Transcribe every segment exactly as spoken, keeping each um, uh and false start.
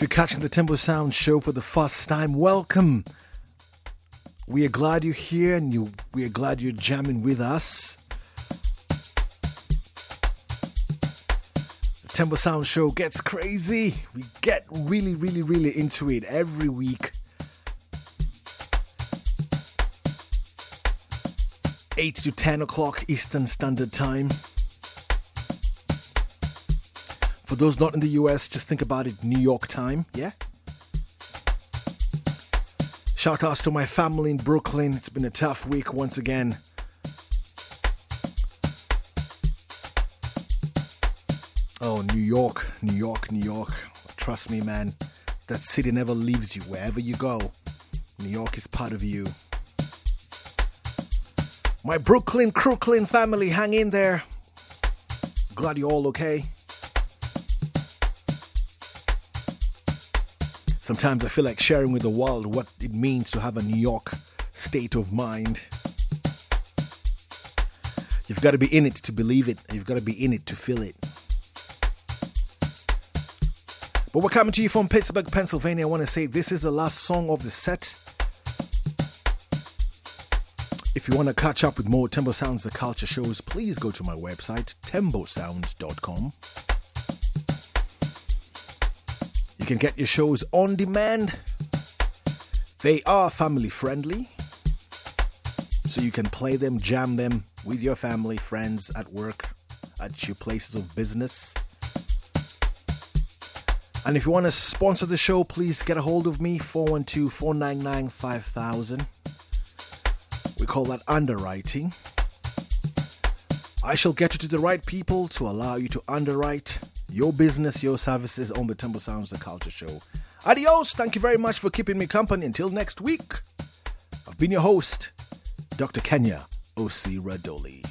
you're catching the Tempo Sound show for the first time, welcome. We are glad you're here and you, we are glad you're jamming with us. The Tempo Sound show gets crazy. We get really, really, really into it every week. eight to ten o'clock Eastern Standard Time. For those not in the U S, just think about it, New York time, yeah? Shout outs to my family in Brooklyn. It's been a tough week once again. Oh, New York, New York, New York. Trust me, man. That city never leaves you wherever you go. New York is part of you. My Brooklyn, Crooklyn family, hang in there. Glad you're all okay. Sometimes I feel like sharing with the world what it means to have a New York state of mind. You've got to be in it to believe it. You've got to be in it to feel it. But we're coming to you from Pittsburgh, Pennsylvania. I want to say this is the last song of the set. If you want to catch up with more Tempo Sounds The Culture shows, please go to my website, tembo sounds dot com. You can get your shows on demand. They are family friendly, so you can play them, jam them with your family, friends, at work, at your places of business. And if you want to sponsor the show, please get a hold of me, four one two, four nine nine, five thousand. We call that underwriting. I shall get you to the right people to allow you to underwrite your business, your services on the Tempo Sounds The Culture Show. Adios. Thank you very much for keeping me company until next week. I've been your host, Doctor Kenya Osiradoli.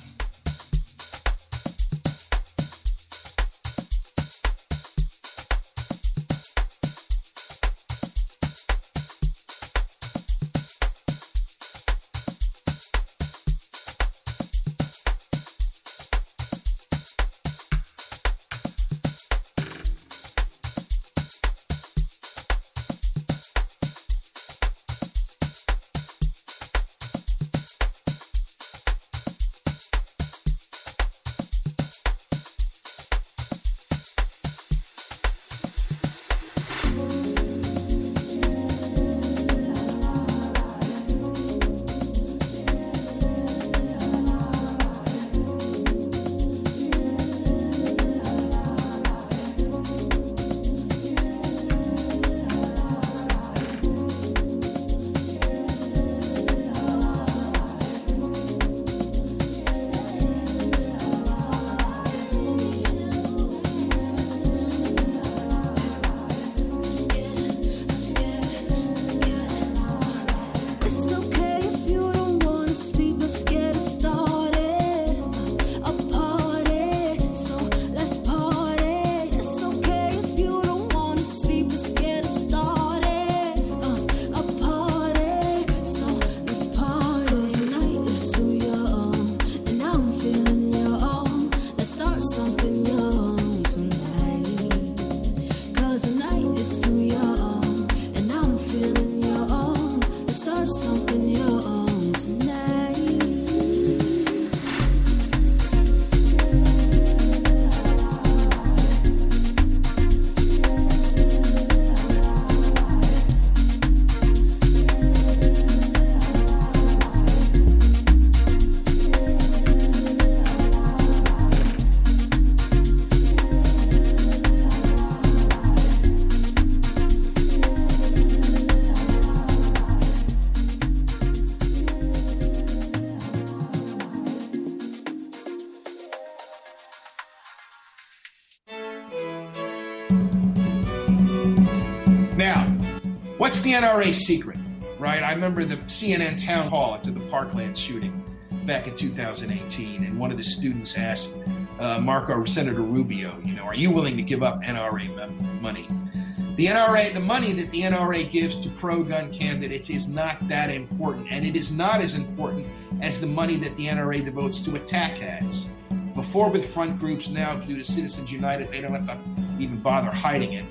What's the N R A secret, right? I remember the C N N town hall after the Parkland shooting back in two thousand eighteen, and one of the students asked uh, Marco, Senator Rubio, you know, are you willing to give up N R A mem- money? The N R A, the money that the N R A gives to pro-gun candidates is not that important, and it is not as important as the money that the N R A devotes to attack ads. Before with front groups, now due to Citizens United, they don't have to even bother hiding it.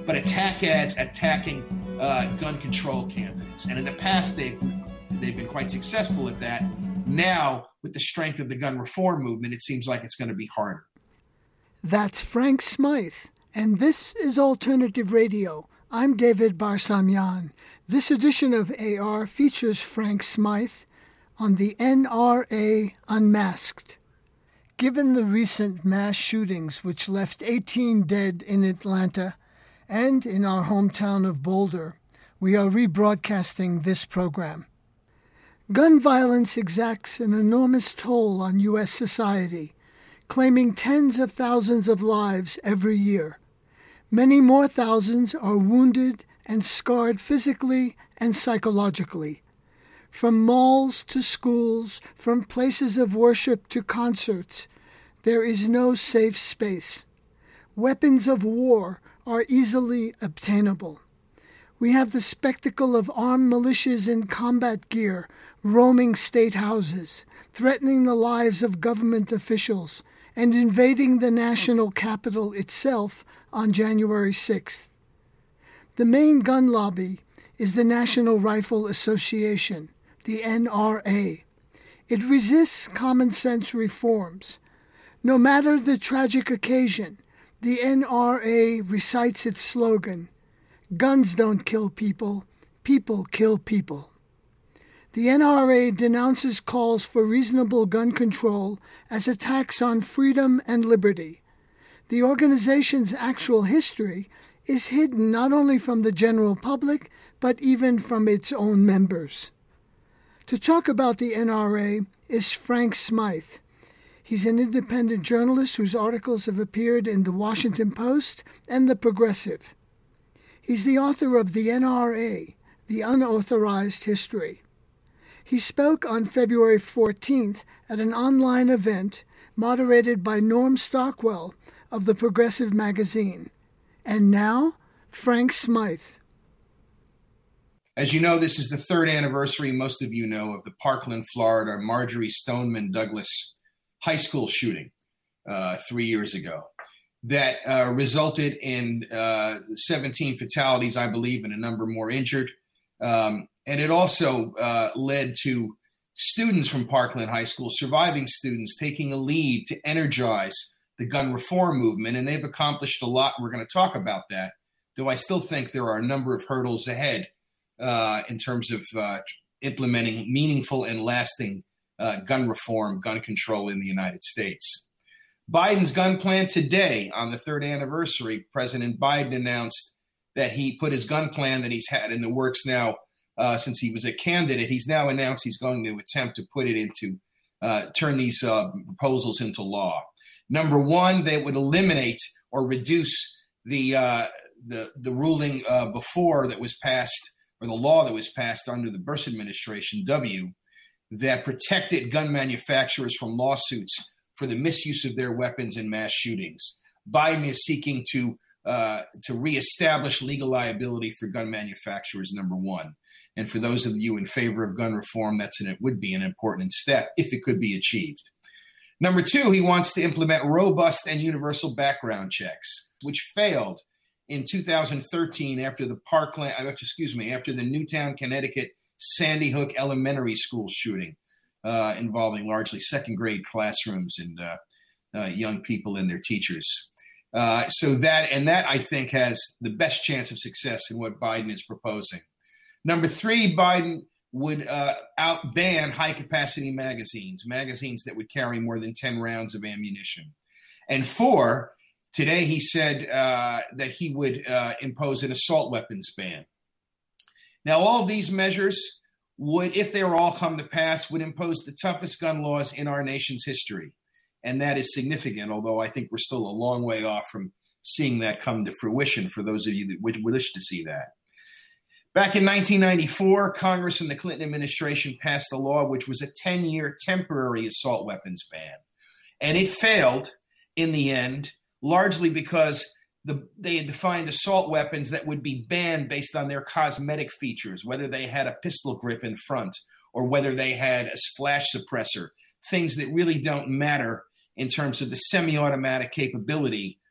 but attack ads attacking uh, gun control candidates. And in the past, they've they've been quite successful at that. Now, with the strength of the gun reform movement, it seems like it's going to be harder. That's Frank Smythe, and this is Alternative Radio. I'm David Barsamian. This edition of A R features Frank Smythe on the N R A Unmasked. Given the recent mass shootings which left eighteen dead in Atlanta and in our hometown of Boulder, we are rebroadcasting this program. Gun violence exacts an enormous toll on U S society, claiming tens of thousands of lives every year. Many more thousands are wounded and scarred physically and psychologically. From malls to schools, from places of worship to concerts, there is no safe space. Weapons of war are easily obtainable. We have the spectacle of armed militias in combat gear roaming state houses, threatening the lives of government officials, and invading the national capital itself on January sixth. The main gun lobby is the National Rifle Association, the N R A. It resists common sense reforms. No matter the tragic occasion, the N R A recites its slogan, "Guns don't kill people, people kill people." The N R A denounces calls for reasonable gun control as attacks on freedom and liberty. The organization's actual history is hidden not only from the general public, but even from its own members. To talk about the N R A is Frank Smythe. He's an independent journalist whose articles have appeared in The Washington Post and The Progressive. He's the author of The N R A, The Unauthorized History. He spoke on February fourteenth at an online event moderated by Norm Stockwell of The Progressive magazine. And now, Frank Smythe. As you know, this is the third anniversary, most of you know, of the Parkland, Florida, Marjory Stoneman Douglas high school shooting uh, three years ago that uh, resulted in uh, seventeen fatalities, I believe, and a number more injured. Um, and it also uh, led to students from Parkland High School, surviving students, taking a lead to energize the gun reform movement. And they've accomplished a lot. We're going to talk about that, though I still think there are a number of hurdles ahead uh, in terms of uh, implementing meaningful and lasting uh, gun reform, gun control in the United States. Biden's gun plan today, on the third anniversary, President Biden announced that he put his gun plan that he's had in the works now uh, since he was a candidate. He's now announced he's going to attempt to put it into, uh, turn these uh, proposals into law. Number one, they would eliminate or reduce the uh, the, the ruling uh, before that was passed, or the law that was passed under the Bush administration, W, that protected gun manufacturers from lawsuits for the misuse of their weapons in mass shootings. Biden is seeking to uh, to reestablish legal liability for gun manufacturers, number one. And for those of you in favor of gun reform, that's an, it would be an important step if it could be achieved. Number two, he wants to implement robust and universal background checks, which failed in two thousand thirteen after the Parkland, excuse me, after the Newtown, Connecticut Sandy Hook Elementary School shooting uh, involving largely second grade classrooms and uh, uh, young people and their teachers. Uh, so that, and that I think has the best chance of success in what Biden is proposing. Number three, Biden would uh, out ban high capacity magazines, magazines that would carry more than ten rounds of ammunition. And four, today he said uh, that he would uh, impose an assault weapons ban. Now, all of these measures would, if they were all come to pass, would impose the toughest gun laws in our nation's history. And that is significant, although I think we're still a long way off from seeing that come to fruition for those of you that would wish to see that. Back in nineteen ninety-four, Congress and the Clinton administration passed a law which was a ten-year temporary assault weapons ban. And it failed in the end, largely because the, they had defined assault weapons that would be banned based on their cosmetic features, whether they had a pistol grip in front or whether they had a flash suppressor, things that really don't matter in terms of the semi-automatic capability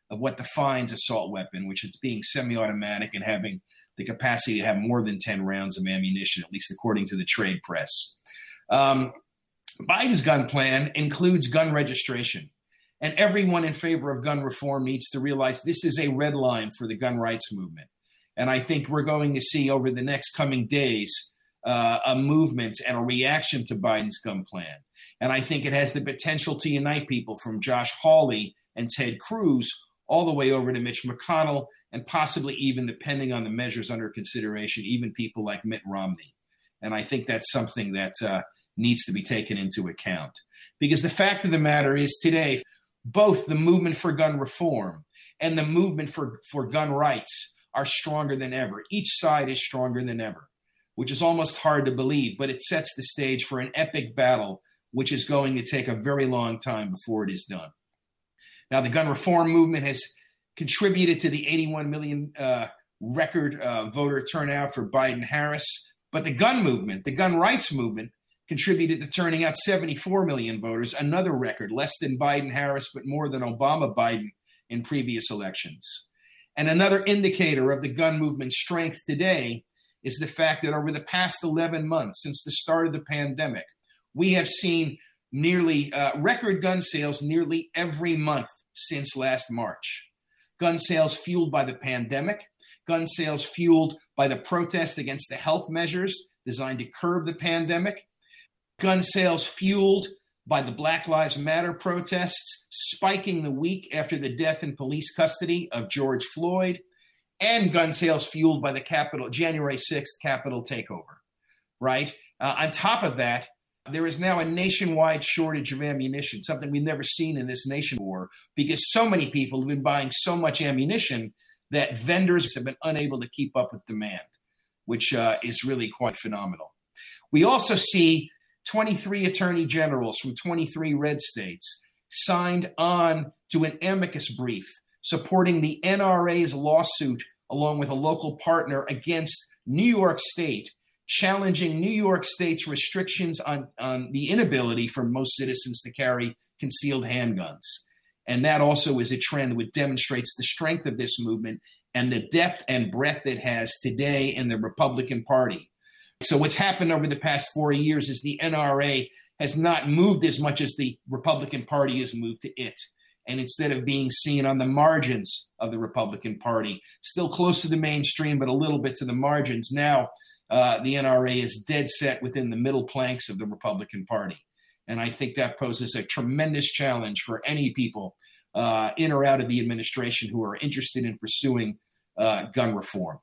of what defines assault weapon, which is being semi-automatic and having the capacity to have more than ten rounds of ammunition, at least according to the trade press. Um, Biden's gun plan includes gun registration, and everyone in favor of gun reform needs to realize this is a red line for the gun rights movement. And I think we're going to see over the next coming days uh, a movement and a reaction to Biden's gun plan. And I think it has the potential to unite people from Josh Hawley and Ted Cruz all the way over to Mitch McConnell, and possibly even, depending on the measures under consideration, even people like Mitt Romney. And I think that's something that uh, needs to be taken into account. Because the fact of the matter is today, both the movement for gun reform and the movement for, for gun rights are stronger than ever. Each side is stronger than ever, which is almost hard to believe, but it sets the stage for an epic battle, which is going to take a very long time before it is done. Now, the gun reform movement has contributed to the eighty-one million uh, record uh, voter turnout for Biden-Harris, but the gun movement, the gun rights movement, contributed to turning out seventy-four million voters, another record, less than Biden-Harris, but more than Obama-Biden in previous elections. And another indicator of the gun movement's strength today is the fact that over the past eleven months, since the start of the pandemic, we have seen nearly uh, record gun sales nearly every month since last March. Gun sales fueled by the pandemic, gun sales fueled by the protest against the health measures designed to curb the pandemic, gun sales fueled by the Black Lives Matter protests spiking the week after the death in police custody of George Floyd, and gun sales fueled by the Capitol, January sixth Capitol takeover, right? Uh, on top of that, there is now a nationwide shortage of ammunition, something we've never seen in this nation war, because so many people have been buying so much ammunition that vendors have been unable to keep up with demand, which uh, is really quite phenomenal. We also see twenty-three attorney generals from twenty-three red states signed on to an amicus brief supporting the N R A's lawsuit along with a local partner against New York State, challenging New York State's restrictions on, on the inability for most citizens to carry concealed handguns. And that also is a trend which demonstrates the strength of this movement and the depth and breadth it has today in the Republican Party. So what's happened over the past four years is the N R A has not moved as much as the Republican Party has moved to it. And instead of being seen on the margins of the Republican Party, still close to the mainstream, but a little bit to the margins, now uh, the N R A is dead set within the middle planks of the Republican Party. And I think that poses a tremendous challenge for any people uh, in or out of the administration who are interested in pursuing uh, gun reform.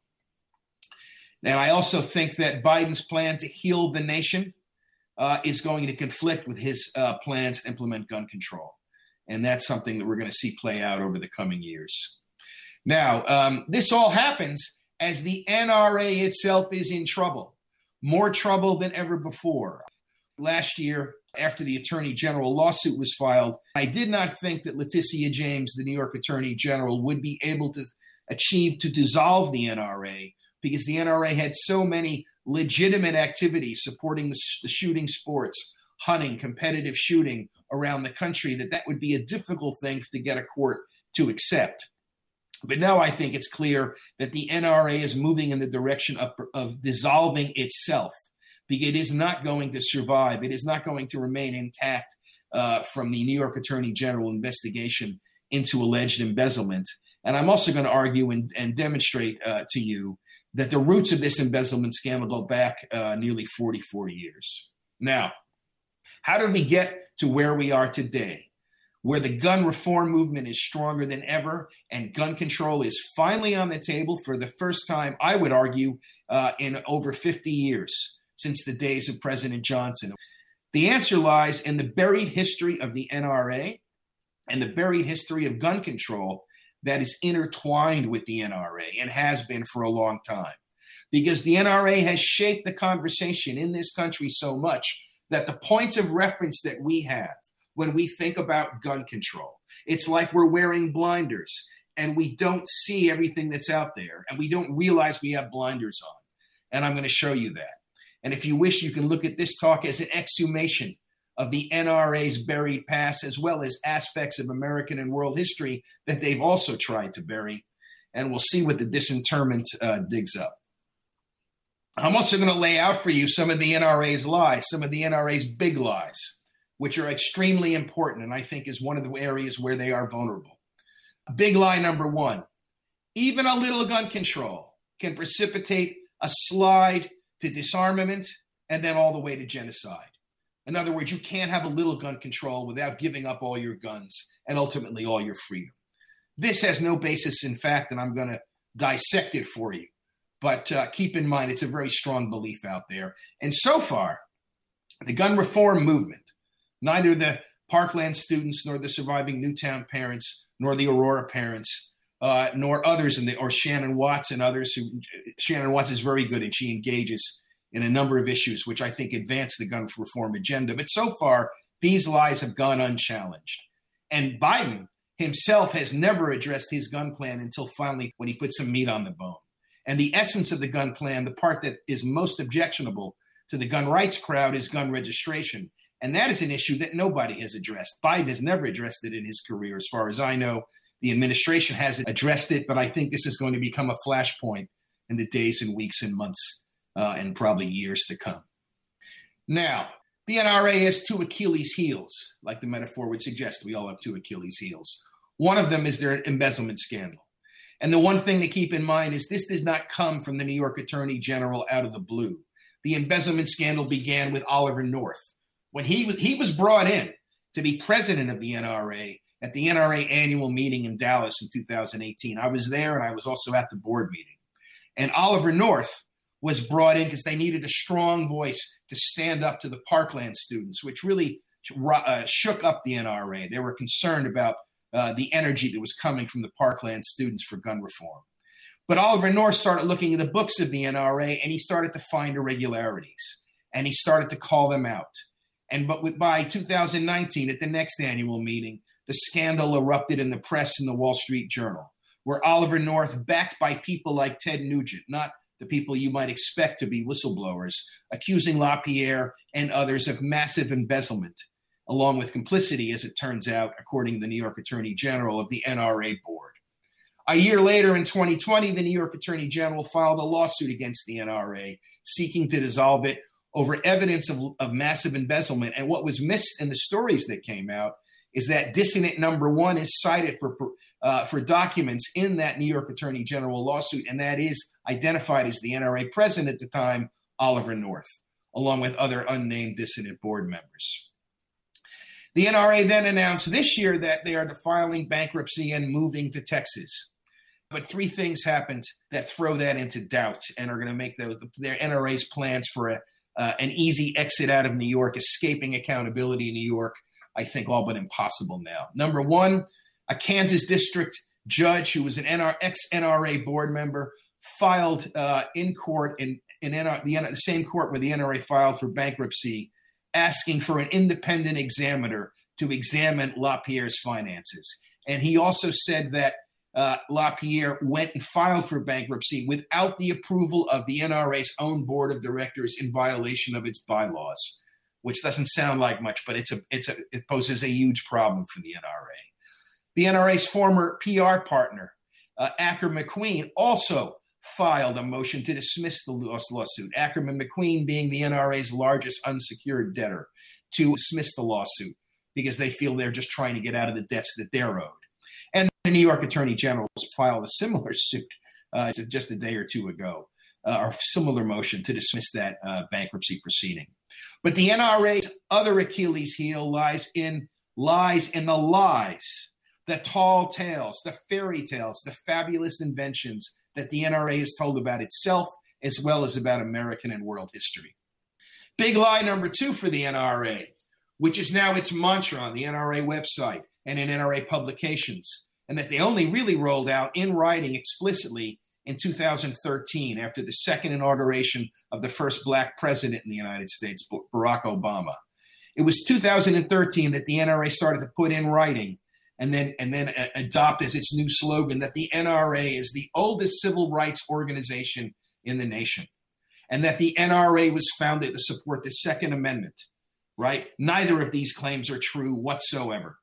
And I also think that Biden's plan to heal the nation uh, is going to conflict with his uh, plans to implement gun control. And that's something that we're going to see play out over the coming years. Now, um, this all happens as the N R A itself is in trouble, more trouble than ever before. Last year, after the Attorney General lawsuit was filed, I did not think that Letitia James, the New York Attorney General, would be able to achieve to dissolve the N R A, because the N R A had so many legitimate activities supporting the, the shooting sports, hunting, competitive shooting around the country, that that would be a difficult thing to get a court to accept. But now I think it's clear that the N R A is moving in the direction of, of dissolving itself, because it is not going to survive. It is not going to remain intact uh, from the New York Attorney General investigation into alleged embezzlement. And I'm also going to argue and, and demonstrate uh, to you that the roots of this embezzlement scandal go back uh, nearly forty-four years. Now, how did we get to where we are today, where the gun reform movement is stronger than ever and gun control is finally on the table for the first time, I would argue, uh, in over fifty years, since the days of President Johnson? The answer lies in the buried history of the N R A and the buried history of gun control that is intertwined with the N R A and has been for a long time. Because the N R A has shaped the conversation in this country so much that the points of reference that we have when we think about gun control, it's like we're wearing blinders and we don't see everything that's out there and we don't realize we have blinders on. And I'm going to show you that. And if you wish, you can look at this talk as an exhumation of the N R A's buried past, as well as aspects of American and world history that they've also tried to bury. And we'll see what the disinterment uh, digs up. I'm also going to lay out for you some of the N R A's lies, some of the N R A's big lies, which are extremely important, and I think is one of the areas where they are vulnerable. Big lie number one, even a little gun control can precipitate a slide to disarmament and then all the way to genocide. In other words, you can't have a little gun control without giving up all your guns and ultimately all your freedom. This has no basis in fact, and I'm going to dissect it for you. But uh, keep in mind, it's a very strong belief out there. And so far, the gun reform movement, neither the Parkland students, nor the surviving Newtown parents, nor the Aurora parents, uh, nor others, in the, or Shannon Watts and others, who Shannon Watts is very good and she engages in a number of issues which I think advance the gun reform agenda. But so far, these lies have gone unchallenged. And Biden himself has never addressed his gun plan until finally when he put some meat on the bone. And the essence of the gun plan, the part that is most objectionable to the gun rights crowd, is gun registration. And that is an issue that nobody has addressed. Biden has never addressed it in his career. As far as I know, the administration hasn't addressed it, but I think this is going to become a flashpoint in the days and weeks and months uh, and probably years to come. Now, the N R A has two Achilles heels, like the metaphor would suggest. We all have two Achilles heels. One of them is their embezzlement scandal. And the one thing to keep in mind is this does not come from the New York Attorney General out of the blue. The embezzlement scandal began with Oliver North. When he was, he was brought in to be president of the N R A at the N R A annual meeting in Dallas in two thousand eighteen. I was there, and I was also at the board meeting. And Oliver North was brought in because they needed a strong voice to stand up to the Parkland students, which really uh, shook up the N R A. They were concerned about uh, the energy that was coming from the Parkland students for gun reform. But Oliver North started looking at the books of the N R A, and he started to find irregularities, and he started to call them out. And but with, by two thousand nineteen, at the next annual meeting, the scandal erupted in the press in the Wall Street Journal, where Oliver North, backed by people like Ted Nugent, not the people you might expect to be whistleblowers, accusing LaPierre and others of massive embezzlement, along with complicity, as it turns out, according to the New York Attorney General, of the N R A board. A year later, in twenty twenty, the New York Attorney General filed a lawsuit against the N R A, seeking to dissolve it over evidence of, of massive embezzlement. And what was missed in the stories that came out is that dissident number one is cited for, uh, for documents in that New York Attorney General lawsuit, and that is identified as the N R A president at the time, Oliver North, along with other unnamed dissident board members. The N R A then announced this year that they are filing bankruptcy and moving to Texas. But three things happened that throw that into doubt and are going to make the, the, their N R A's plans for a, uh, an easy exit out of New York, escaping accountability in New York, I think all but impossible now. Number one, a Kansas district judge who was an N R, ex-N R A board member filed uh, in court, in, in N R, the, the same court where the N R A filed for bankruptcy, asking for an independent examiner to examine LaPierre's finances. And he also said that uh, LaPierre went and filed for bankruptcy without the approval of the N R A's own board of directors, in violation of its bylaws, which doesn't sound like much, but it's a, it's a, it poses a huge problem for the N R A. The N R A's former P R partner, uh, Ackerman McQueen, also filed a motion to dismiss the lawsuit. Ackerman McQueen being the N R A's largest unsecured debtor, to dismiss the lawsuit because they feel they're just trying to get out of the debts that they're owed. And the New York Attorney General filed a similar suit uh, just a day or two ago, uh, or similar motion to dismiss that uh, bankruptcy proceeding. But the N R A's other Achilles heel lies in lies in the lies, the tall tales, the fairy tales, the fabulous inventions that the N R A has told about itself, as well as about American and world history. Big lie number two for the N R A, which is now its mantra on the N R A website and in N R A publications, and that they only really rolled out in writing explicitly in two thousand thirteen, after the second inauguration of the first black president in the United States, Barack Obama. It was two thousand thirteen that the N R A started to put in writing and then and then uh, adopt as its new slogan that the N R A is the oldest civil rights organization in the nation, and that the N R A was founded to support the Second Amendment, right? Neither of these claims are true whatsoever.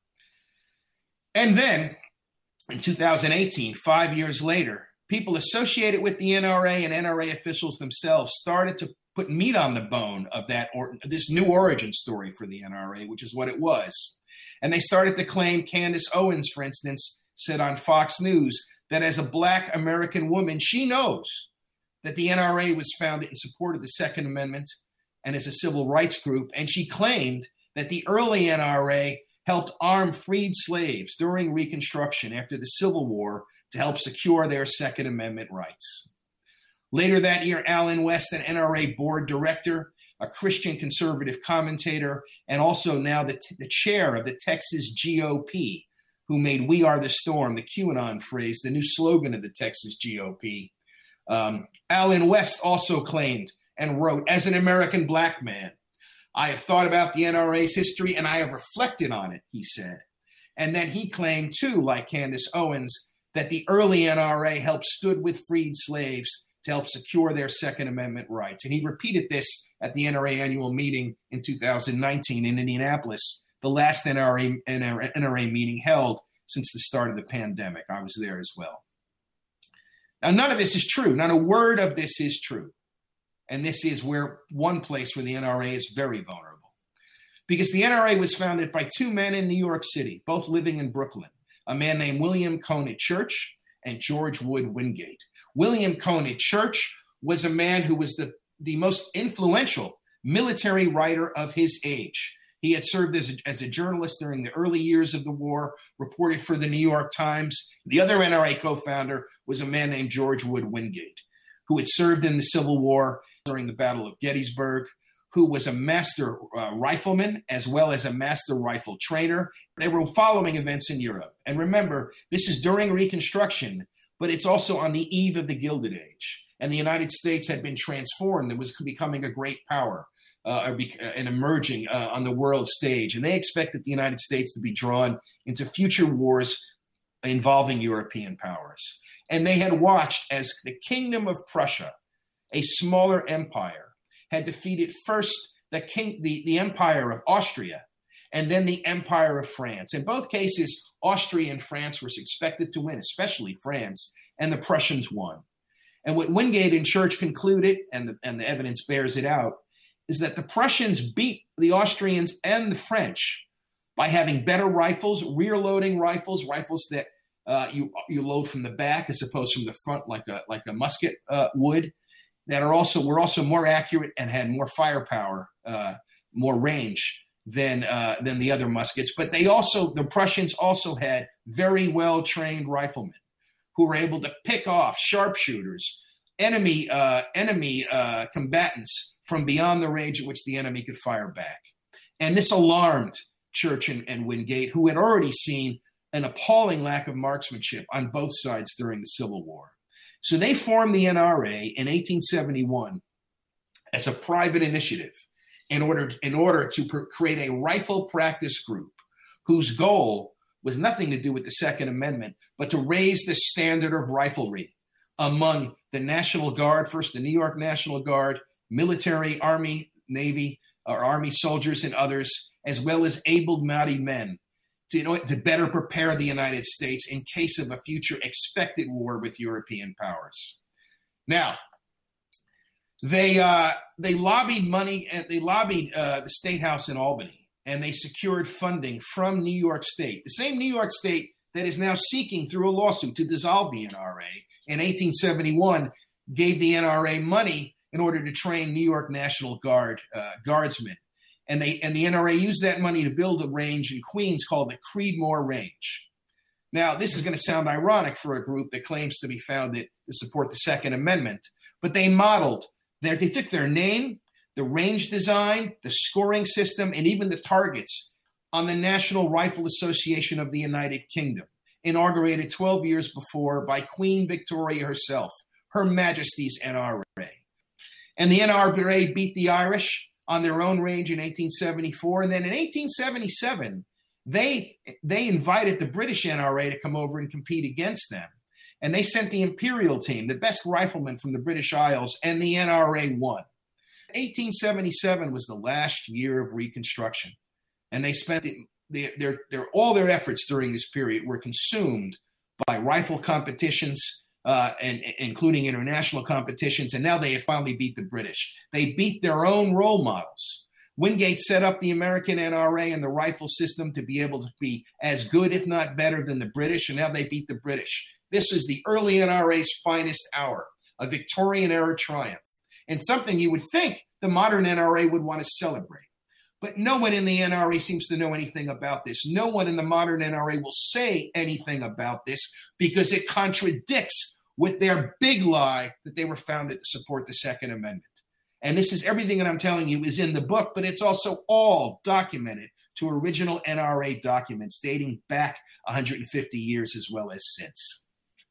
And then in two thousand eighteen, five years later, people associated with the N R A and N R A officials themselves started to put meat on the bone of that or this new origin story for the N R A, which is what it was. And they started to claim Candace Owens, for instance, said on Fox News that as a Black American woman, she knows that the N R A was founded in support of the Second Amendment and as a civil rights group. And she claimed that the early N R A helped arm freed slaves during Reconstruction after the Civil War to help secure their Second Amendment rights. Later that year, Allen West, an N R A board director, a Christian conservative commentator, and also now the, the chair of the Texas G O P, who made "We Are the Storm," the QAnon phrase, the new slogan of the Texas G O P. Um, Allen West also claimed and wrote, "As an American Black man, I have thought about the N R A's history and I have reflected on it," he said. And then he claimed, too, like Candace Owens, that the early N R A helped stood with freed slaves to help secure their Second Amendment rights. And he repeated this at the N R A annual meeting in two thousand nineteen in Indianapolis, the last N R A, N R A meeting held since the start of the pandemic. I was there as well. Now, none of this is true. Not a word of this is true. And this is where one place where the N R A is very vulnerable. Because the N R A was founded by two men in New York City, both living in Brooklyn, a man named William Conant Church and George Wood Wingate. William Conant Church was a man who was the, the most influential military writer of his age. He had served as a, as a journalist during the early years of the war, reported for the New York Times. The other N R A co-founder was a man named George Wood Wingate, who had served in the Civil War during the Battle of Gettysburg, who was a master uh, rifleman as well as a master rifle trainer. They were following events in Europe. And remember, this is during Reconstruction, but it's also on the eve of the Gilded Age. And the United States had been transformed and was becoming a great power uh, and emerging uh, on the world stage. And they expected the United States to be drawn into future wars involving European powers. And they had watched as the Kingdom of Prussia, a smaller empire, had defeated first the, king, the, the Empire of Austria and then the Empire of France. In both cases, Austria and France were expected to win, especially France, and the Prussians won. And what Wingate and Church concluded, and the, and the evidence bears it out, is that the Prussians beat the Austrians and the French by having better rifles, rear-loading rifles, rifles that uh, you you load from the back as opposed from the front, like a like a musket uh, would, that are also were also more accurate and had more firepower, uh, more range than uh, than the other muskets. But they also the Prussians also had very well trained riflemen who were able to pick off sharpshooters, enemy uh, enemy uh, combatants from beyond the range at which the enemy could fire back. And this alarmed Church and, and Wingate, who had already seen an appalling lack of marksmanship on both sides during the Civil War. So they formed the N R A in eighteen seventy-one as a private initiative in order, in order to pr- create a rifle practice group whose goal was nothing to do with the Second Amendment, but to raise the standard of riflery among the National Guard, first the New York National Guard, military, Army, Navy, or Army soldiers and others, as well as able-bodied men to, you know, to better prepare the United States in case of a future expected war with European powers. Now, they uh, they lobbied money, they lobbied uh, the State House in Albany, and they secured funding from New York State, the same New York State that is now seeking through a lawsuit to dissolve the N R A. In eighteen seventy-one, gave the N R A money in order to train New York National Guard uh, guardsmen. And they and the N R A used that money to build a range in Queens called the Creedmoor Range. Now, this is going to sound ironic for a group that claims to be founded to support the Second Amendment, but they modeled, their, they took their name, the range design, the scoring system, and even the targets on the National Rifle Association of the United Kingdom, inaugurated twelve years before by Queen Victoria herself, Her Majesty's N R A. And the N R A beat the Irish on their own range in eighteen seventy-four. And then in eighteen seventy-seven, they, they invited the British N R A to come over and compete against them. And they sent the Imperial team, the best riflemen from the British Isles, and the N R A won. eighteen seventy-seven was the last year of Reconstruction, and they spent the, the, their, their, all their efforts during this period were consumed by rifle competitions, uh, and, and including international competitions, and now they had finally beat the British. They beat their own role models. Wingate set up the American N R A and the rifle system to be able to be as good, if not better, than the British, and now they beat the British. This was the early N R A's finest hour, a Victorian-era triumph, and something you would think the modern N R A would want to celebrate. But no one in the N R A seems to know anything about this. No one in the modern N R A will say anything about this because it contradicts with their big lie that they were founded to support the Second Amendment. And this is everything that I'm telling you is in the book, but it's also all documented to original N R A documents dating back one hundred fifty years as well as since.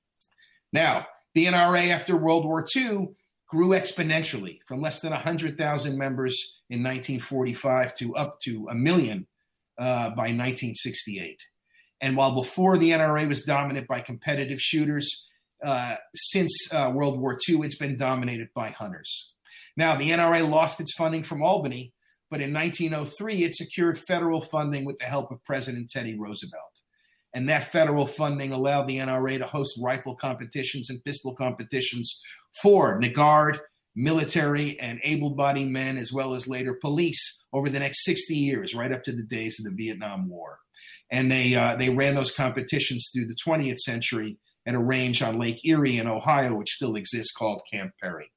Now, the N R A after World War Two grew exponentially from less than one hundred thousand members in nineteen forty-five to up to a million uh, by nineteen sixty-eight. And while before the N R A was dominated by competitive shooters, uh, since uh, World War Two, it's been dominated by hunters. Now, the N R A lost its funding from Albany, but in nineteen oh three, it secured federal funding with the help of President Teddy Roosevelt. And that federal funding allowed the N R A to host rifle competitions and pistol competitions for Nagard, military, and able-bodied men, as well as later police, over the next sixty years, right up to the days of the Vietnam War. And they uh, they ran those competitions through the twentieth century at a range on Lake Erie in Ohio, which still exists, called Camp Perry.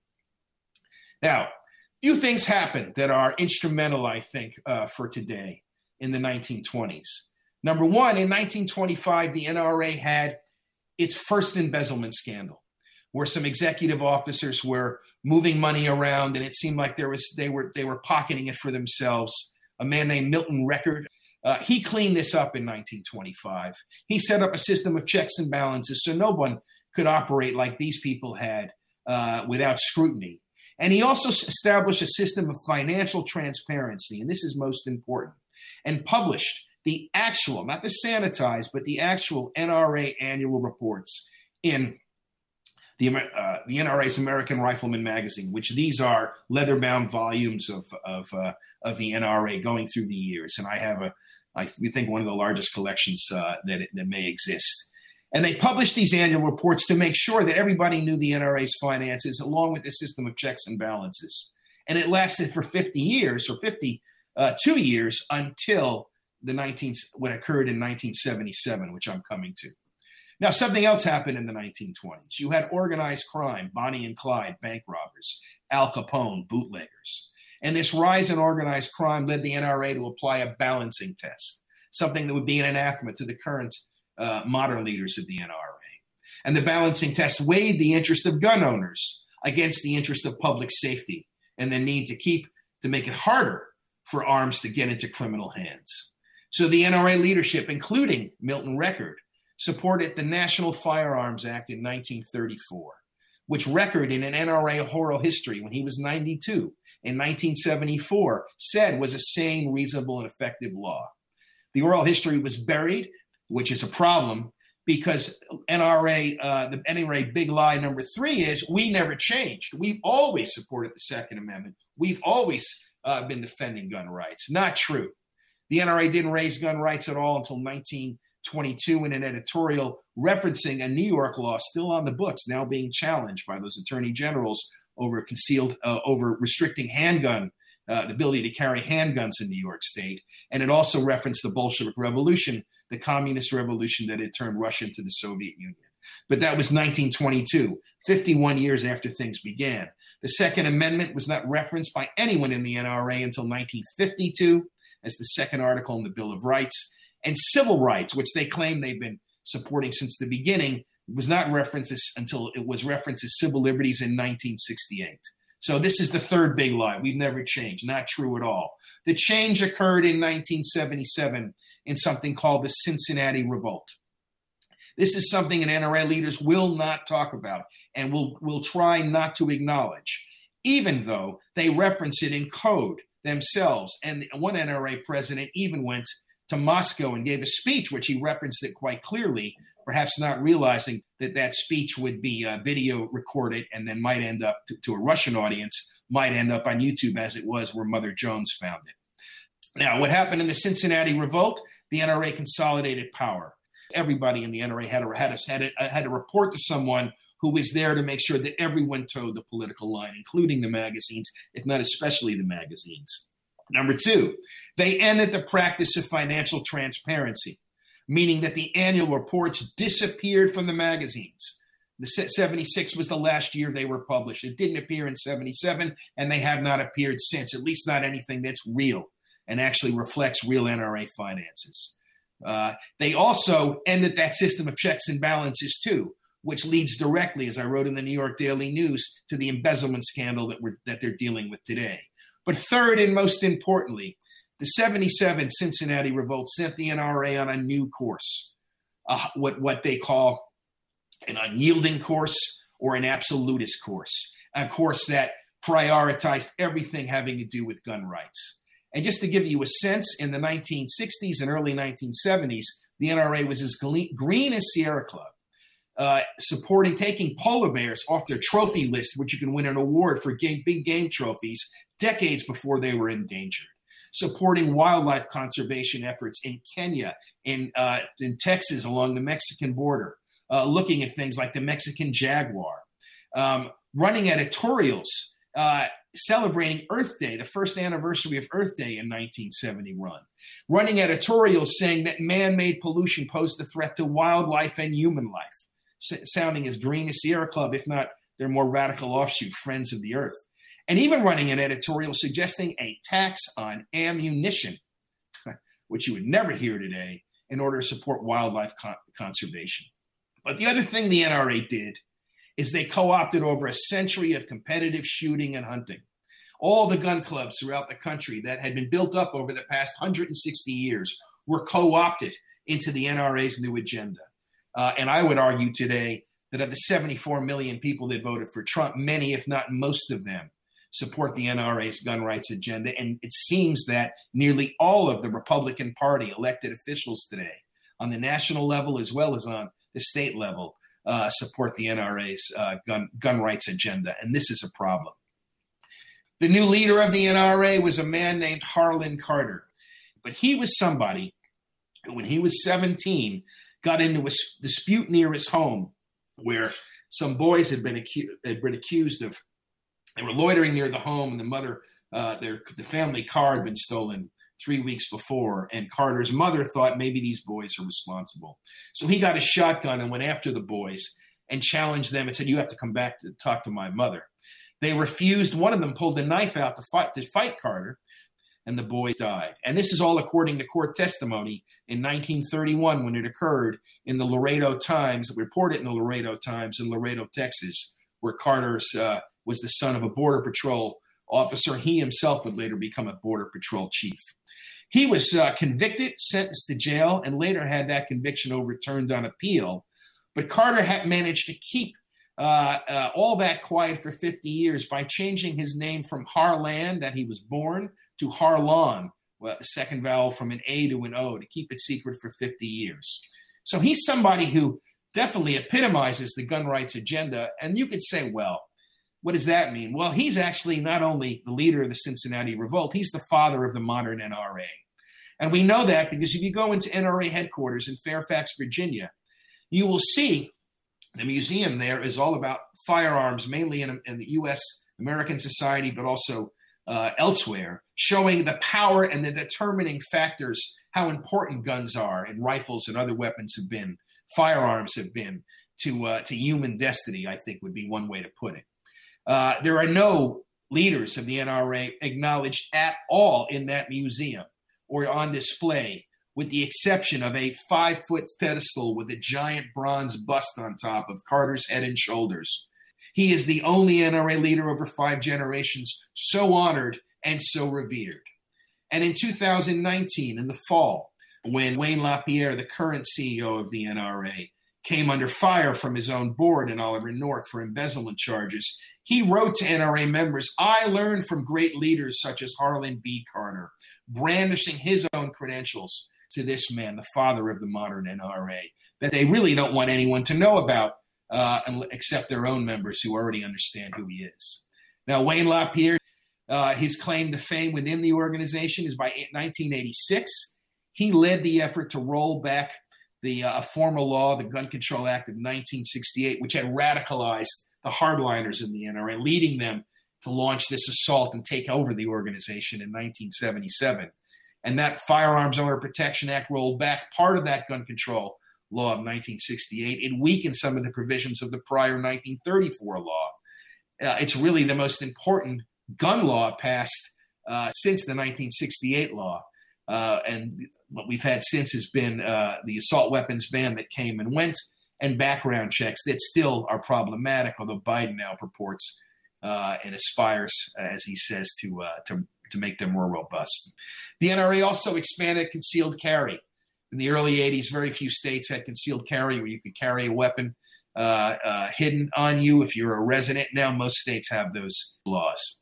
Now, a few things happened that are instrumental, I think, uh, for today in the nineteen twenties. Number one, in nineteen twenty-five, the N R A had its first embezzlement scandal, where some executive officers were moving money around, and it seemed like there was they were they were pocketing it for themselves. A man named Milton Record, uh, he cleaned this up in nineteen twenty-five. He set up a system of checks and balances so no one could operate like these people had uh, without scrutiny. And he also established a system of financial transparency, and this is most important, and published the actual, not the sanitized, but the actual N R A annual reports in the, uh, the N R A's American Rifleman magazine, which these are leather-bound volumes of of, uh, of the N R A going through the years. And I have a, I think one of the largest collections uh, that that may exist. And they published these annual reports to make sure that everybody knew the N R A's finances, along with the system of checks and balances. And it lasted for fifty years, or fifty-two years, until the nineteen what occurred in nineteen seventy-seven, which I'm coming to. Now, something else happened in the nineteen twenties. You had organized crime, Bonnie and Clyde, bank robbers, Al Capone, bootleggers. And this rise in organized crime led the N R A to apply a balancing test, something that would be an anathema to the current uh, modern leaders of the N R A. And the balancing test weighed the interest of gun owners against the interest of public safety and the need to keep, to make it harder for arms to get into criminal hands. So the N R A leadership, including Milton Record, supported the National Firearms Act in nineteen thirty-four, which Record, in an N R A oral history when he was ninety-two in nineteen seventy-four, said was a sane, reasonable, and effective law. The oral history was buried, which is a problem because N R A, uh, the N R A big lie number three is we never changed. We've always supported the Second Amendment. We've always uh, been defending gun rights. Not true. The N R A didn't raise gun rights at all until nineteen twenty-two in an editorial referencing a New York law still on the books, now being challenged by those attorney generals over concealed, uh, over restricting handgun, uh, the ability to carry handguns in New York State. And it also referenced the Bolshevik Revolution, the communist revolution that had turned Russia into the Soviet Union. But that was nineteen twenty-two, fifty-one years after things began. The Second Amendment was not referenced by anyone in the N R A until nineteen fifty-two as the second article in the Bill of Rights. And civil rights, which they claim they've been supporting since the beginning, was not referenced until it was referenced as civil liberties in nineteen sixty-eight. So this is the third big lie. We've never changed. Not true at all. The change occurred in nineteen seventy-seven in something called the Cincinnati Revolt. This is something that N R A leaders will not talk about and will, will try not to acknowledge, even though they reference it in code themselves. And one N R A president even went to Moscow and gave a speech, which he referenced it quite clearly, perhaps not realizing that that speech would be uh, video recorded and then might end up to, to a Russian audience might end up on YouTube as it was where Mother Jones found it. Now, what happened in the Cincinnati Revolt? The N R A consolidated power. Everybody in the N R A had to, had to, had to, had to report to someone who was there to make sure that everyone towed the political line, including the magazines, if not especially the magazines. Number two, they ended the practice of financial transparency, meaning that the annual reports disappeared from the magazines. The seventy-six was the last year they were published. It didn't appear in seventy-seven, and they have not appeared since, at least not anything that's real and actually reflects real N R A finances. Uh, they also ended that system of checks and balances too, which leads directly, as I wrote in the New York Daily News, to the embezzlement scandal that we're that they're dealing with today. But third, and most importantly, the seventy-seven Cincinnati Revolt sent the N R A on a new course, uh, what, what they call an unyielding course or an absolutist course, a course that prioritized everything having to do with gun rights. And just to give you a sense, in the nineteen sixties and early nineteen seventies, the N R A was as green as Sierra Club, uh, supporting taking polar bears off their trophy list, which you can win an award for game, big game trophies, decades before they were endangered, supporting wildlife conservation efforts in Kenya, in, uh, in Texas along the Mexican border, uh, looking at things like the Mexican jaguar, um, running editorials, uh, celebrating Earth Day, the first anniversary of Earth Day in nineteen seventy-one, running editorials saying that man-made pollution posed a threat to wildlife and human life, S- sounding as green as Sierra Club, if not their more radical offshoot, Friends of the Earth, and even running an editorial suggesting a tax on ammunition, which you would never hear today, in order to support wildlife con- conservation. But the other thing the N R A did is they co-opted over a century of competitive shooting and hunting. All the gun clubs throughout the country that had been built up over the past one hundred sixty years were co-opted into the N R A's new agenda. Uh, and I would argue today that of the seventy-four million people that voted for Trump, many, if not most of them, support the N R A's gun rights agenda. And it seems that nearly all of the Republican Party elected officials today, on the national level as well as on the state level, Uh, support the N R A's uh, gun, gun rights agenda, and this is a problem. The new leader of the N R A was a man named Harlan Carter, but he was somebody who, when he was seventeen, got into a dispute near his home where some boys had been, acu- had been accused of, they were loitering near the home, and the mother, uh, their the family car had been stolen three weeks before, and Carter's mother thought maybe these boys are responsible. So he got a shotgun and went after the boys and challenged them and said, "You have to come back to talk to my mother." They refused. One of them pulled a knife out to fight, to fight Carter, and the boys died. And this is all according to court testimony in nineteen thirty-one when it occurred in the Laredo Times, reported in the Laredo Times in Laredo, Texas, where Carter uh, was the son of a Border Patrol officer. He himself would later become a Border Patrol chief. He was uh, convicted, sentenced to jail, and later had that conviction overturned on appeal. But Carter had managed to keep uh, uh, all that quiet for fifty years by changing his name from Harlan, that he was born, to Harlan, well, the second vowel from an A to an O, to keep it secret for fifty years. So he's somebody who definitely epitomizes the gun rights agenda. And you could say, well, what does that mean? Well, he's actually not only the leader of the Cincinnati Revolt, he's the father of the modern N R A. And we know that because if you go into N R A headquarters in Fairfax, Virginia, you will see the museum there is all about firearms, mainly in, in the U S American Society, but also uh, elsewhere, showing the power and the determining factors, how important guns are and rifles and other weapons have been, firearms have been to, uh, to human destiny, I think would be one way to put it. Uh, there are no leaders of the N R A acknowledged at all in that museum or on display, with the exception of a five-foot pedestal with a giant bronze bust on top of Carter's head and shoulders. He is the only N R A leader over five generations so honored and so revered. And in two thousand nineteen, in the fall, when Wayne LaPierre, the current C E O of the N R A, came under fire from his own board in Oliver North for embezzlement charges, he wrote to N R A members, "I learned from great leaders such as Harlan B. Carter," brandishing his own credentials to this man, the father of the modern N R A, that they really don't want anyone to know about uh, except their own members who already understand who he is. Now, Wayne LaPierre, uh, his claim to fame within the organization is by nineteen eighty-six. He led the effort to roll back the uh, former law, the Gun Control Act of nineteen sixty-eight, which had radicalized the hardliners in the N R A, leading them to launch this assault and take over the organization in nineteen seventy-seven. And that Firearms Owner Protection Act rolled back part of that gun control law of nineteen sixty-eight. It weakened some of the provisions of the prior nineteen thirty-four law. Uh, it's really the most important gun law passed uh, since the nineteen sixty-eight law. Uh, and what we've had since has been uh, the assault weapons ban that came and went, and background checks that still are problematic, although Biden now purports uh, and aspires, as he says, to, uh, to to make them more robust. The N R A also expanded concealed carry. In the early eighties, very few states had concealed carry where you could carry a weapon uh, uh, hidden on you if you're a resident. Now most states have those laws.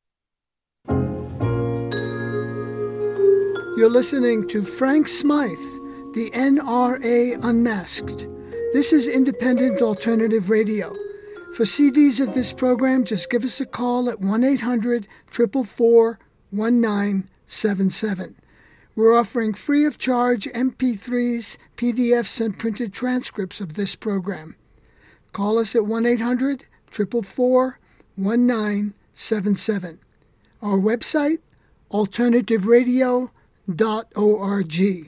You're listening to Frank Smythe, the N R A Unmasked. This is independent alternative radio. For C Ds of this program, just give us a call at one eight hundred, four four four, one nine seven seven. We're offering free of charge M P threes, P D Fs, and printed transcripts of this program. Call us at one eight hundred, four four four, one nine seven seven. Our website, alternative radio dot org.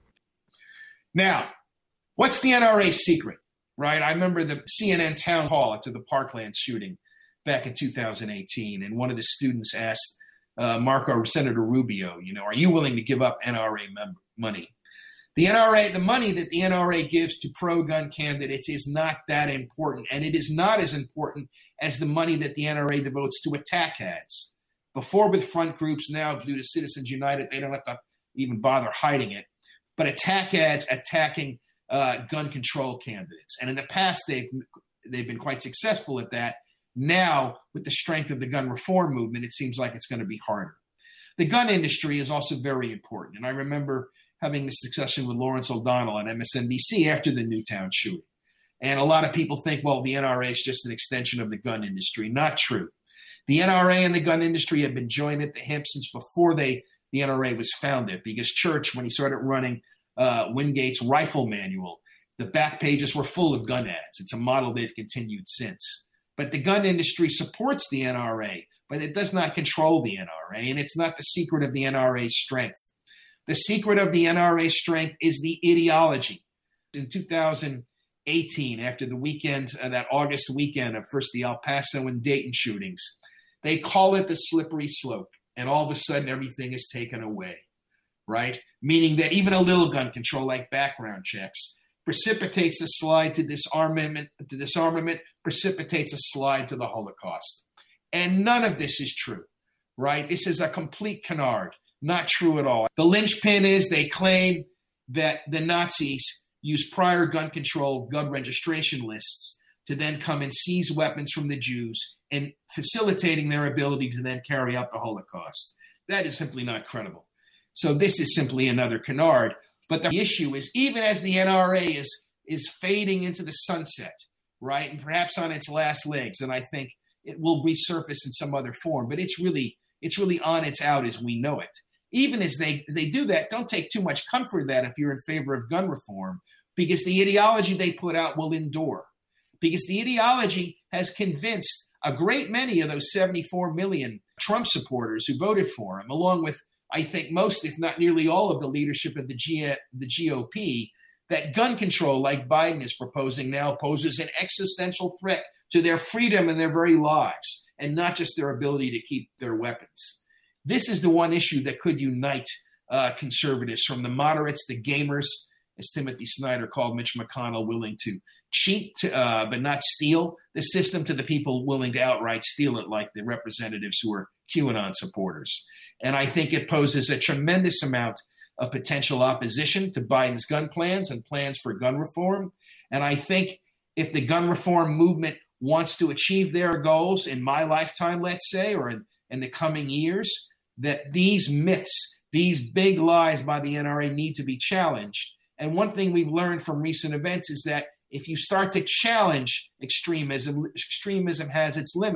Now, what's the N R A's secret, right? I remember the C N N town hall after the Parkland shooting back in two thousand eighteen, and one of the students asked uh, Marco, Senator Rubio, you know, are you willing to give up N R A mem- money? The N R A, the money that the N R A gives to pro-gun candidates is not that important, and it is not as important as the money that the N R A devotes to attack ads. Before with front groups, now due to Citizens United, they don't have to even bother hiding it. But attack ads attacking uh, gun control candidates. And in the past, they've they've been quite successful at that. Now, with the strength of the gun reform movement, it seems like it's going to be harder. The gun industry is also very important. And I remember having this discussion with Lawrence O'Donnell on M S N B C after the Newtown shooting. And a lot of people think, well, the N R A is just an extension of the gun industry. Not true. The N R A and the gun industry have been joined at the hip since before they the N R A was founded, because Church, when he started running uh, Wingate's rifle manual, the back pages were full of gun ads. It's a model they've continued since. But the gun industry supports the N R A, but it does not control the N R A, and it's not the secret of the N R A's strength. The secret of the N R A's strength is the ideology. In two thousand eighteen, after the weekend, uh, that August weekend of first the El Paso and Dayton shootings, they call it the slippery slope, and all of a sudden everything is taken away, right? Meaning that even a little gun control like background checks precipitates a slide to disarmament, to disarmament, precipitates a slide to the Holocaust. And none of this is true, right? This is a complete canard, not true at all. The linchpin is they claim that the Nazis used prior gun control, gun registration lists to then come and seize weapons from the Jews and facilitating their ability to then carry out the Holocaust. That is simply not credible. So this is simply another canard. But the issue is, even as the N R A is, is fading into the sunset, right, and perhaps on its last legs, and I think it will resurface in some other form, but it's really it's really on its out as we know it. Even as they, as they do that, don't take too much comfort in that if you're in favor of gun reform, because the ideology they put out will endure. Because the ideology has convinced a great many of those seventy-four million Trump supporters who voted for him, along with, I think, most, if not nearly all, of the leadership of the, G- the G O P, that gun control, like Biden is proposing now, poses an existential threat to their freedom and their very lives, and not just their ability to keep their weapons. This is the one issue that could unite uh, conservatives, from the moderates, the gamers, as Timothy Snyder called Mitch McConnell, willing to cheat uh, but not steal the system, to the people willing to outright steal it, like the representatives who are QAnon supporters. And I think it poses a tremendous amount of potential opposition to Biden's gun plans and plans for gun reform. And I think if the gun reform movement wants to achieve their goals in my lifetime, let's say, or in, in the coming years, that these myths, these big lies by the N R A need to be challenged. And one thing we've learned from recent events is that if you start to challenge extremism, extremism has its limits.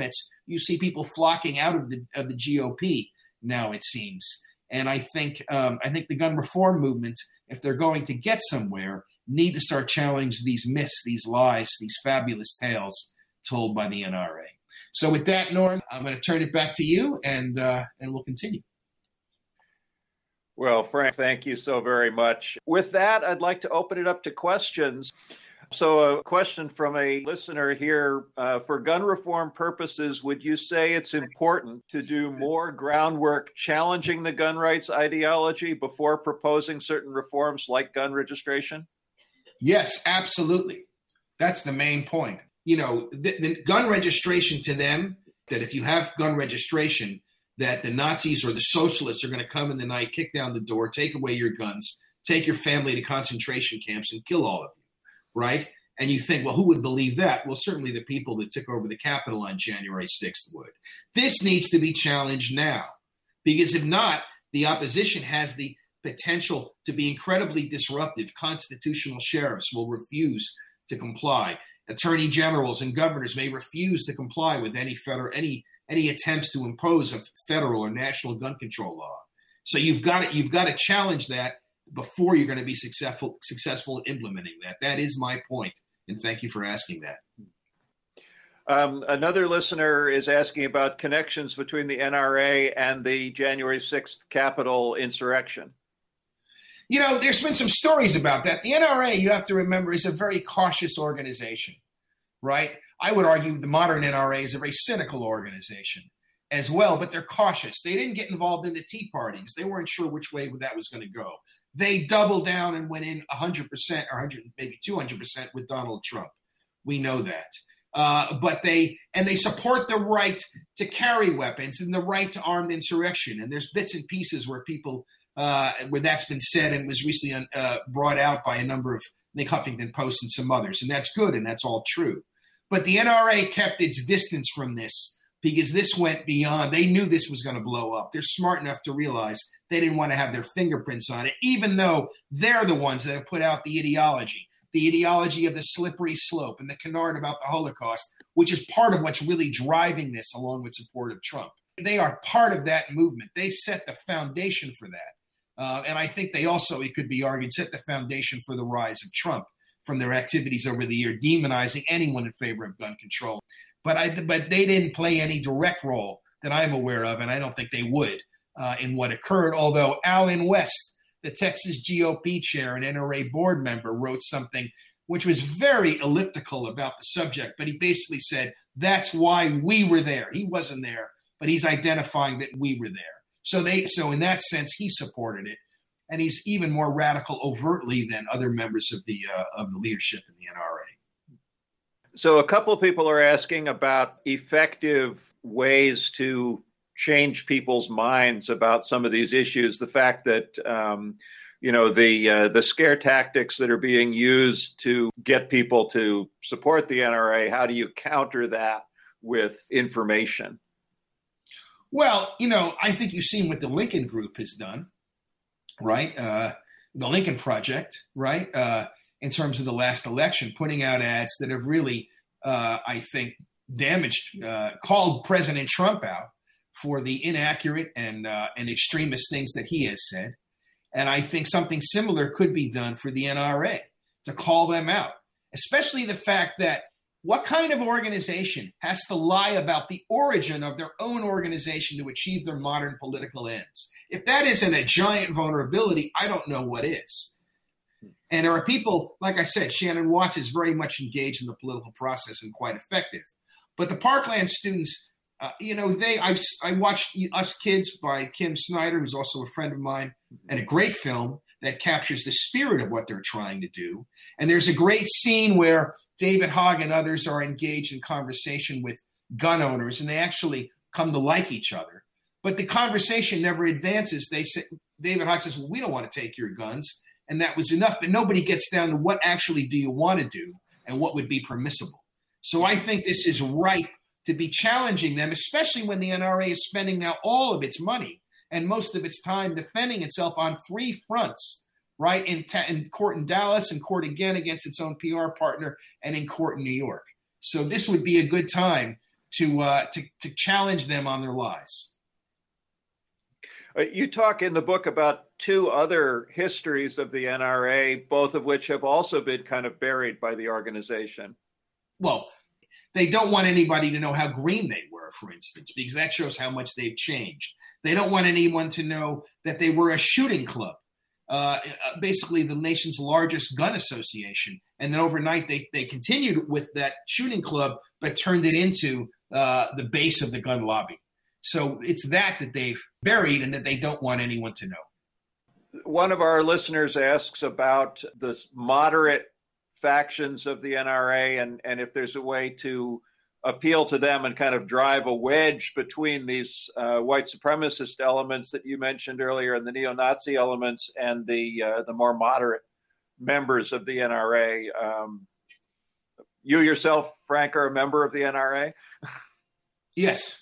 you see people flocking out of the of the G O P now, it seems. And I think um, I think the gun reform movement, if they're going to get somewhere, need to start challenging these myths, these lies, these fabulous tales told by the N R A. So with that, Norm, I'm going to turn it back to you, and uh, and we'll continue. Well, Frank, thank you so very much. With that, I'd like to open it up to questions. So a question from a listener here, uh, for gun reform purposes, would you say it's important to do more groundwork challenging the gun rights ideology before proposing certain reforms like gun registration? Yes, absolutely. That's the main point. You know, the, the gun registration to them, that if you have gun registration, that the Nazis or the socialists are going to come in the night, kick down the door, take away your guns, take your family to concentration camps and kill all of you, right? And you think, well, who would believe that? Well, certainly the people that took over the Capitol on January sixth would. This needs to be challenged now, because if not, the opposition has the potential to be incredibly disruptive. Constitutional sheriffs will refuse to comply. Attorney generals and governors may refuse to comply with any federal, any any attempts to impose a federal or national gun control law. So you've got to, you've got to challenge that before you're going to be successful successful in implementing that. That is my point, and thank you for asking that. Um, another listener is asking about connections between the N R A and the January sixth Capitol insurrection. You know, there's been some stories about that. The N R A, you have to remember, is a very cautious organization, right? I would argue the modern N R A is a very cynical organization as well, but they're cautious. They didn't get involved in the Tea Parties. They weren't sure which way that was going to go. They doubled down and went in one hundred percent or one hundred, maybe two hundred percent with Donald Trump. We know that. Uh, but they, and they support the right to carry weapons and the right to armed insurrection. And there's bits and pieces where people, uh, where that's been said and was recently uh, brought out by a number of, Nick Huffington Post and some others. And that's good, and that's all true. But the N R A kept its distance from this because this went beyond. They knew this was going to blow up. They're smart enough to realize they didn't want to have their fingerprints on it, even though they're the ones that have put out the ideology, the ideology of the slippery slope and the canard about the Holocaust, which is part of what's really driving this along with support of Trump. They are part of that movement. They set the foundation for that. Uh, and I think they also, it could be argued, set the foundation for the rise of Trump from their activities over the year, demonizing anyone in favor of gun control. But I, but they didn't play any direct role that I'm aware of, and I don't think they would uh, in what occurred. Although Allen West, the Texas G O P chair and N R A board member, wrote something which was very elliptical about the subject, but he basically said, that's why we were there. He wasn't there, but he's identifying that we were there. So they, so in that sense, he supported it. And he's even more radical overtly than other members of the uh, of the leadership in the N R A. So a couple of people are asking about effective ways to change people's minds about some of these issues. The fact that, um, you know, the uh, the scare tactics that are being used to get people to support the N R A, how do you counter that with information? Well, you know, I think you've seen what the Lincoln Group has done. Right, uh, the Lincoln Project, right, uh, in terms of the last election, putting out ads that have really, uh, I think, damaged, uh, called President Trump out for the inaccurate and uh, and extremist things that he has said. And I think something similar could be done for the N R A, to call them out, especially the fact that what kind of organization has to lie about the origin of their own organization to achieve their modern political ends? If that isn't a giant vulnerability, I don't know what is. And there are people, like I said, Shannon Watts is very much engaged in the political process and quite effective. But the Parkland students, uh, you know, they I've I watched Us Kids by Kim Snyder, who's also a friend of mine, and a great film that captures the spirit of what they're trying to do. And there's a great scene where David Hogg and others are engaged in conversation with gun owners, and they actually come to like each other. But the conversation never advances. They say, David Hogg says, well, we don't want to take your guns. And that was enough. But nobody gets down to what actually do you want to do and what would be permissible. So I think this is ripe to be challenging them, especially when the N R A is spending now all of its money and most of its time defending itself on three fronts, right? In, ta- in court in Dallas, in court again against its own P R partner, and in court in New York. So this would be a good time to uh, to to challenge them on their lies. Uh, you talk in the book about two other histories of the N R A, both of which have also been kind of buried by the organization. Well, they don't want anybody to know how green they were, for instance, because that shows how much they've changed. They don't want anyone to know that they were a shooting club, uh, basically the nation's largest gun association. And then overnight, they, they continued with that shooting club, but turned it into uh, the base of the gun lobby. So it's that that they've buried and that they don't want anyone to know. One of our listeners asks about the moderate factions of the N R A and, and if there's a way to appeal to them and kind of drive a wedge between these uh, white supremacist elements that you mentioned earlier and the neo-Nazi elements and the uh, the more moderate members of the N R A. Um, you yourself, Frank, are a member of the N R A? Yes.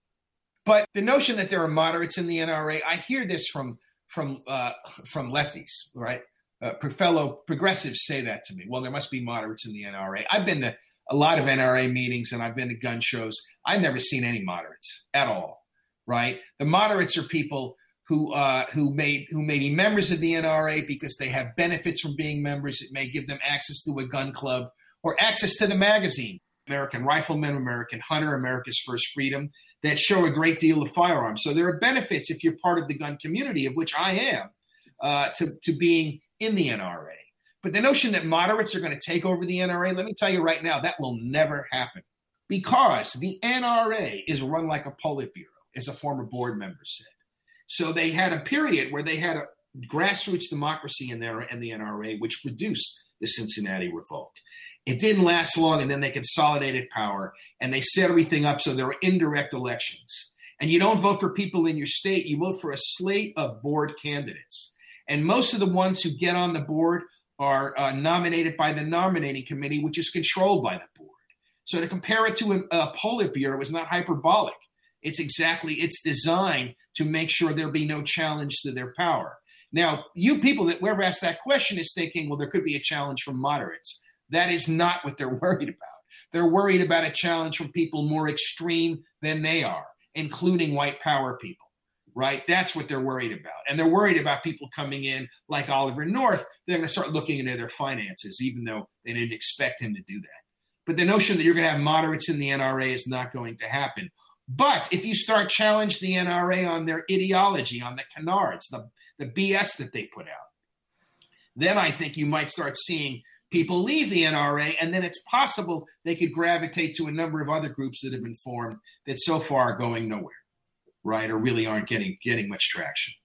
But the notion that there are moderates in the N R A, I hear this from from uh, from lefties, right? Uh, fellow progressives say that to me. Well, there must be moderates in the N R A. I've been to a lot of N R A meetings and I've been to gun shows. I've never seen any moderates at all, right? The moderates are people who uh, who may who may be members of the N R A because they have benefits from being members. It may give them access to a gun club or access to the magazine, American Rifleman, American Hunter, America's First Freedom, that show a great deal of firearms. So there are benefits if you're part of the gun community, of which I am, uh, to, to being in the N R A. But the notion that moderates are going to take over the N R A, let me tell you right now, that will never happen. Because the N R A is run like a Politburo, as a former board member said. So they had a period where they had a grassroots democracy in there in the N R A, which produced the Cincinnati Revolt. It didn't last long, and then they consolidated power, and they set everything up so there were indirect elections. And you don't vote for people in your state, you vote for a slate of board candidates. And most of the ones who get on the board are uh, nominated by the nominating committee, which is controlled by the board. So to compare it to a, a Politburo is not hyperbolic. It's exactly, it's designed to make sure there'll be no challenge to their power. Now, you people that were asked that question is thinking, well, there could be a challenge from moderates. That is not what they're worried about. They're worried about a challenge from people more extreme than they are, including white power people, right? That's what they're worried about. And they're worried about people coming in like Oliver North. They're going to start looking into their finances, even though they didn't expect him to do that. But the notion that you're going to have moderates in the N R A is not going to happen. But if you start challenge the N R A on their ideology, on the canards, the, the B S that they put out, then I think you might start seeing people leave the N R A, and then it's possible they could gravitate to a number of other groups that have been formed that so far are going nowhere, right, or really aren't getting getting much traction.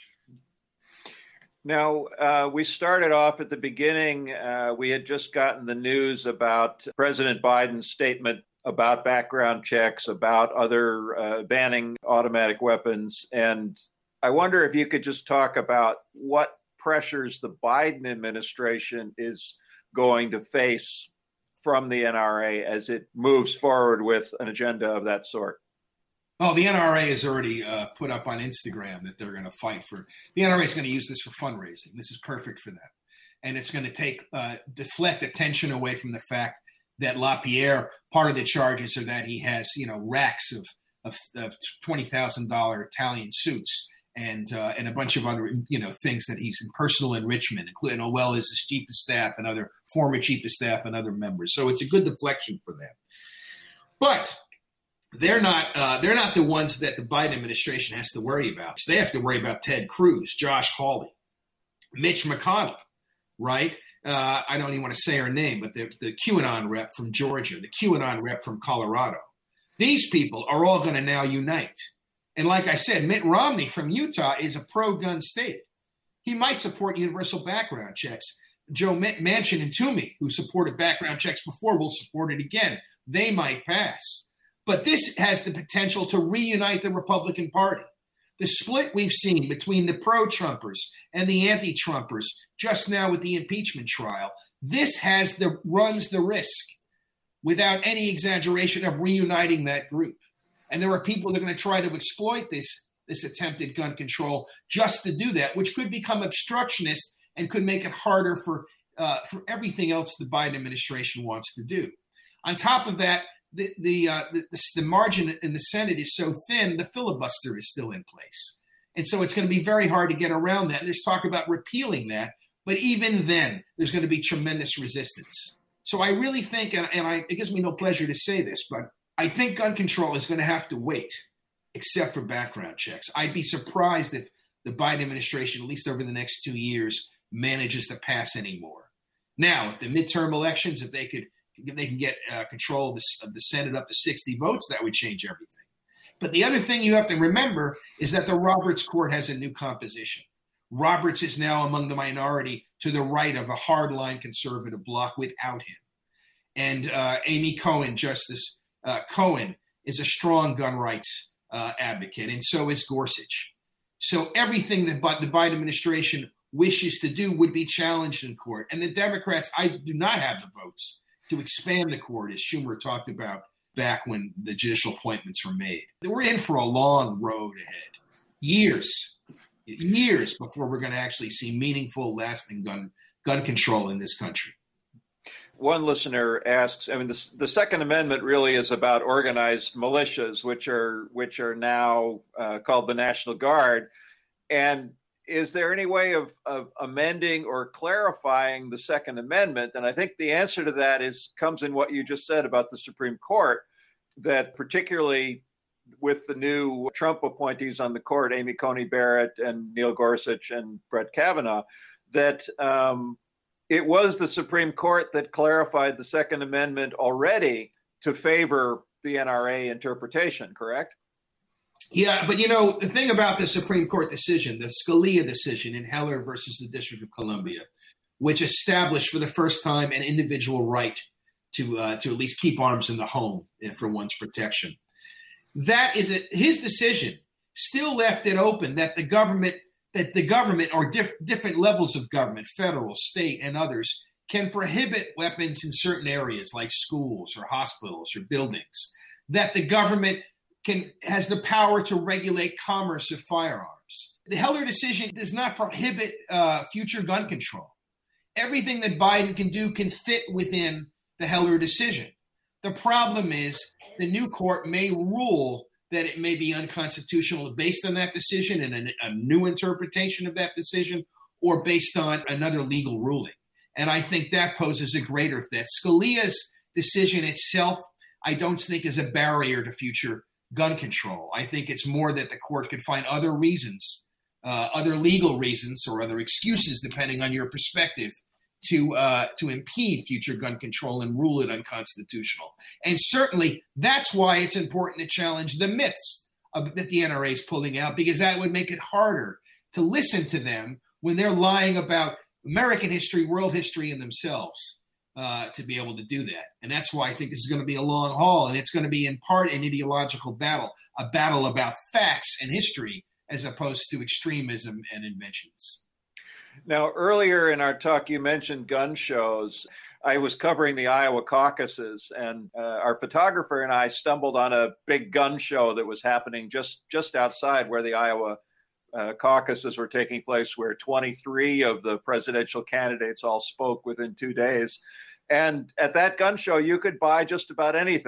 Now, uh, we started off at the beginning. Uh, we had just gotten the news about President Biden's statement about background checks, about other uh, banning automatic weapons. And I wonder if you could just talk about what pressures the Biden administration is going to face from the N R A as it moves forward with an agenda of that sort. Oh, the N R A has already uh, put up on Instagram that they're going to fight for. The N R A is going to use this for fundraising. This is perfect for them. And it's going to take, uh, deflect attention away from the fact that LaPierre, part of the charges are that he has, you know, racks of, of, of twenty thousand dollars Italian suits and uh, and a bunch of other, you know, things that he's in personal enrichment, including, as well as his chief of staff and other former chief of staff and other members. So it's a good deflection for them. But they're not uh, they're not the ones that the Biden administration has to worry about. They have to worry about Ted Cruz, Josh Hawley, Mitch McConnell, right? Uh, I don't even want to say her name, but the, the QAnon rep from Georgia, the QAnon rep from Colorado. These people are all going to now unite. And like I said, Mitt Romney from Utah is a pro-gun state. He might support universal background checks. Joe Manchin and Toomey, who supported background checks before, will support it again. They might pass. But this has the potential to reunite the Republican Party. The split we've seen between the pro-Trumpers and the anti-Trumpers just now with the impeachment trial, this has the runs the risk, without any exaggeration, of reuniting that group. And there are people that are going to try to exploit this, this attempted gun control just to do that, which could become obstructionist and could make it harder for, uh, for everything else the Biden administration wants to do. On top of that, the the, uh, the the margin in the Senate is so thin, the filibuster is still in place. And so it's going to be very hard to get around that. And there's talk about repealing that. But even then, there's going to be tremendous resistance. So I really think, and, and I, it gives me no pleasure to say this, but I think gun control is going to have to wait, except for background checks. I'd be surprised if the Biden administration, at least over the next two years, manages to pass any more. Now, if the midterm elections, if they could, if they can get uh, control of the, of the Senate up to sixty votes, that would change everything. But the other thing you have to remember is that the Roberts Court has a new composition. Roberts is now among the minority to the right of a hardline conservative bloc without him. And uh, Amy Cohen, Justice uh, Cohen, is a strong gun rights uh, advocate, and so is Gorsuch. So everything that the Biden administration wishes to do would be challenged in court. And the Democrats, I do not have the votes to expand the court, as Schumer talked about back when the judicial appointments were made. We're in for a long road ahead, years, years before we're going to actually see meaningful, lasting gun gun control in this country. One listener asks, I mean, the, the Second Amendment really is about organized militias, which are which are now uh, called the National Guard. And is there any way of, of amending or clarifying the Second Amendment? And I think the answer to that is comes in what you just said about the Supreme Court, that particularly with the new Trump appointees on the court, Amy Coney Barrett and Neil Gorsuch and Brett Kavanaugh, that um, it was the Supreme Court that clarified the Second Amendment already to favor the N R A interpretation, correct? Yeah, but you know, the thing about the Supreme Court decision, the Scalia decision in Heller versus the District of Columbia, which established for the first time an individual right to uh, to at least keep arms in the home for one's protection. That is a, his decision still left it open that the government, that the government or diff, different levels of government, federal, state, and others, can prohibit weapons in certain areas like schools or hospitals or buildings. That the government can has the power to regulate commerce of firearms. The Heller decision does not prohibit uh, future gun control. Everything that Biden can do can fit within the Heller decision. The problem is the new court may rule that it may be unconstitutional based on that decision and a, a new interpretation of that decision, or based on another legal ruling. And I think that poses a greater threat. Scalia's decision itself, I don't think is a barrier to future gun control. I think it's more that the court could find other reasons, uh, other legal reasons or other excuses, depending on your perspective, to uh, to impede future gun control and rule it unconstitutional. And certainly that's why it's important to challenge the myths of, that the N R A is pulling out, because that would make it harder to listen to them when they're lying about American history, world history, and themselves. Uh, to be able to do that. And that's why I think this is going to be a long haul, and it's going to be in part an ideological battle, a battle about facts and history as opposed to extremism and inventions. Now, earlier in our talk, you mentioned gun shows. I was covering the Iowa caucuses, and uh, our photographer and I stumbled on a big gun show that was happening just, just outside where the Iowa uh, caucuses were taking place, where twenty-three of the presidential candidates all spoke within two days. And at that gun show, you could buy just about anything.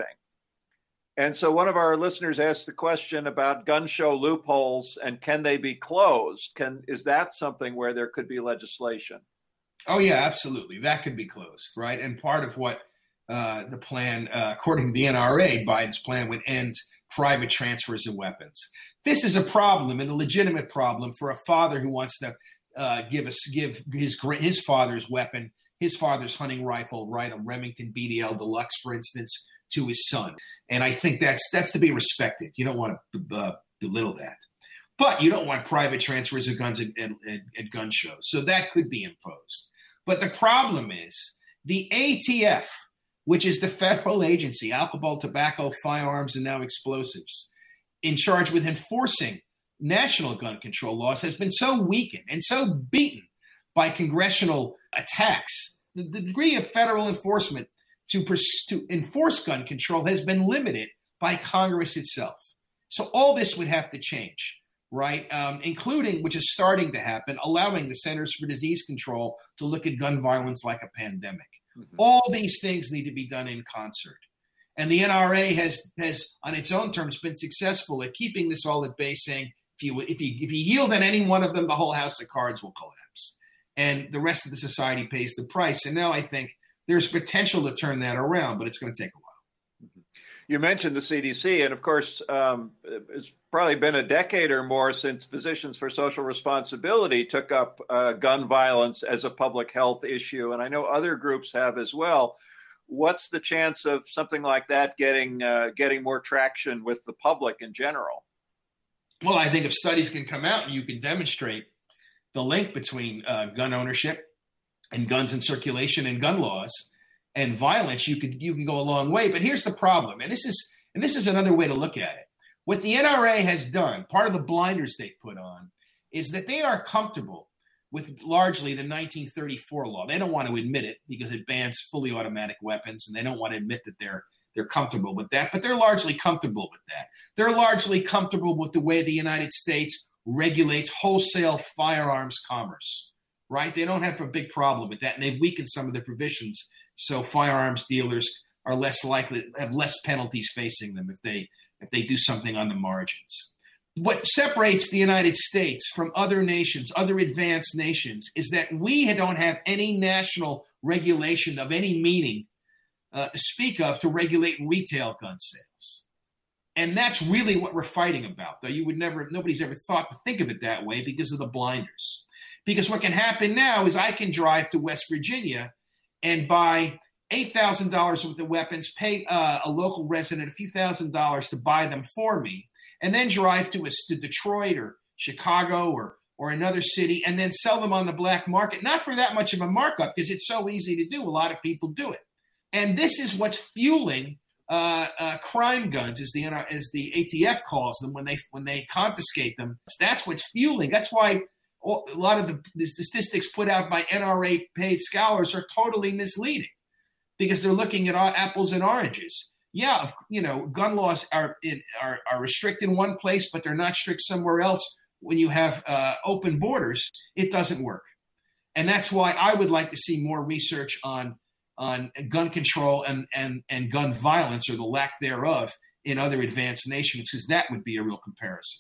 And so one of our listeners asked the question about gun show loopholes and can they be closed? Can is that something where there could be legislation? Oh, yeah, absolutely. That could be closed, right? And part of what uh, the plan, uh, according to the N R A, Biden's plan would end private transfers of weapons. This is a problem, and a legitimate problem, for a father who wants to uh, give us give his his father's weapon, his father's hunting rifle, right, a Remington B D L Deluxe, for instance, to his son. And I think that's that's to be respected. You don't want to uh, belittle that. But you don't want private transfers of guns at, at, at gun shows. So that could be imposed. But the problem is the A T F, which is the federal agency, alcohol, tobacco, firearms, and now explosives, in charge with enforcing national gun control laws, has been so weakened and so beaten by congressional attacks. The, the degree of federal enforcement to, pers- to enforce gun control has been limited by Congress itself. So all this would have to change, right? Um, including, which is starting to happen, allowing the Centers for Disease Control to look at gun violence like a pandemic. Mm-hmm. All these things need to be done in concert. And the N R A has, has on its own terms, been successful at keeping this all at bay, saying if you, if you, if you yield on any one of them, the whole house of cards will collapse. And the rest of the society pays the price. And now I think there's potential to turn that around, but it's going to take a while. You mentioned the C D C, and of course, um, it's probably been a decade or more since Physicians for Social Responsibility took up uh, gun violence as a public health issue, and I know other groups have as well. What's the chance of something like that getting uh, getting more traction with the public in general? Well, I think if studies can come out and you can demonstrate the link between uh, gun ownership and guns in circulation and gun laws and violence, you could you can go a long way. But here's the problem, and this is and this is another way to look at it. What the N R A has done, part of the blinders they've put on, is that they are comfortable with largely the nineteen thirty-four law. They don't want to admit it because it bans fully automatic weapons, and they don't want to admit that they're they're comfortable with that, but they're largely comfortable with that. They're largely comfortable with the way the United States regulates wholesale firearms commerce, right? They don't have a big problem with that, and they've weakened some of the provisions so firearms dealers are less likely, have less penalties facing them if they if they do something on the margins. What separates the United States from other nations, other advanced nations, is that we don't have any national regulation of any meaning uh, to speak of to regulate retail gun sales. And that's really what we're fighting about, though you would never, nobody's ever thought to think of it that way because of the blinders. Because what can happen now is I can drive to West Virginia and buy eight thousand dollars worth of weapons, pay uh, a local resident a few thousand dollars to buy them for me, and then drive to, a, to Detroit or Chicago or or another city and then sell them on the black market, not for that much of a markup because it's so easy to do. A lot of people do it. And this is what's fueling uh, uh, crime guns, as the as the A T F calls them, when they when they confiscate them. That's what's fueling. That's why all, a lot of the, the statistics put out by N R A paid scholars are totally misleading because they're looking at apples and oranges. Yeah, you know, gun laws are are, are restrict in one place, but they're not strict somewhere else. When you have uh, open borders, it doesn't work. And that's why I would like to see more research on on gun control and, and, and gun violence, or the lack thereof, in other advanced nations, because that would be a real comparison.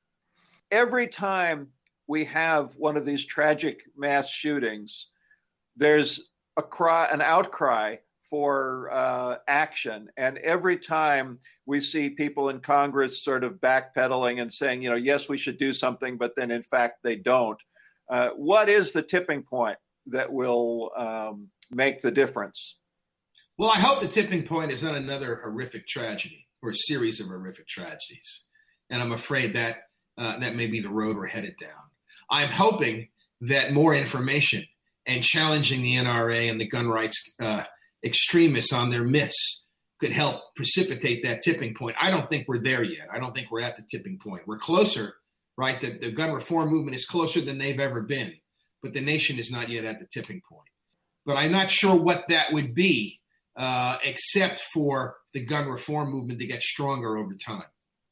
Every time we have one of these tragic mass shootings, there's a cry, an outcry for uh, action. And every time we see people in Congress sort of backpedaling and saying, you know, yes, we should do something, but then in fact they don't. Uh, what is the tipping point that will um, make the difference? Well, I hope the tipping point is not another horrific tragedy or a series of horrific tragedies. And I'm afraid that uh, that may be the road we're headed down. I'm hoping that more information and challenging the N R A and the gun rights uh, extremists on their myths could help precipitate that tipping point. I don't think we're there yet. I don't think we're at the tipping point. We're closer, right? The, the gun reform movement is closer than they've ever been, but the nation is not yet at the tipping point. But I'm not sure what that would be, uh, except for the gun reform movement to get stronger over time.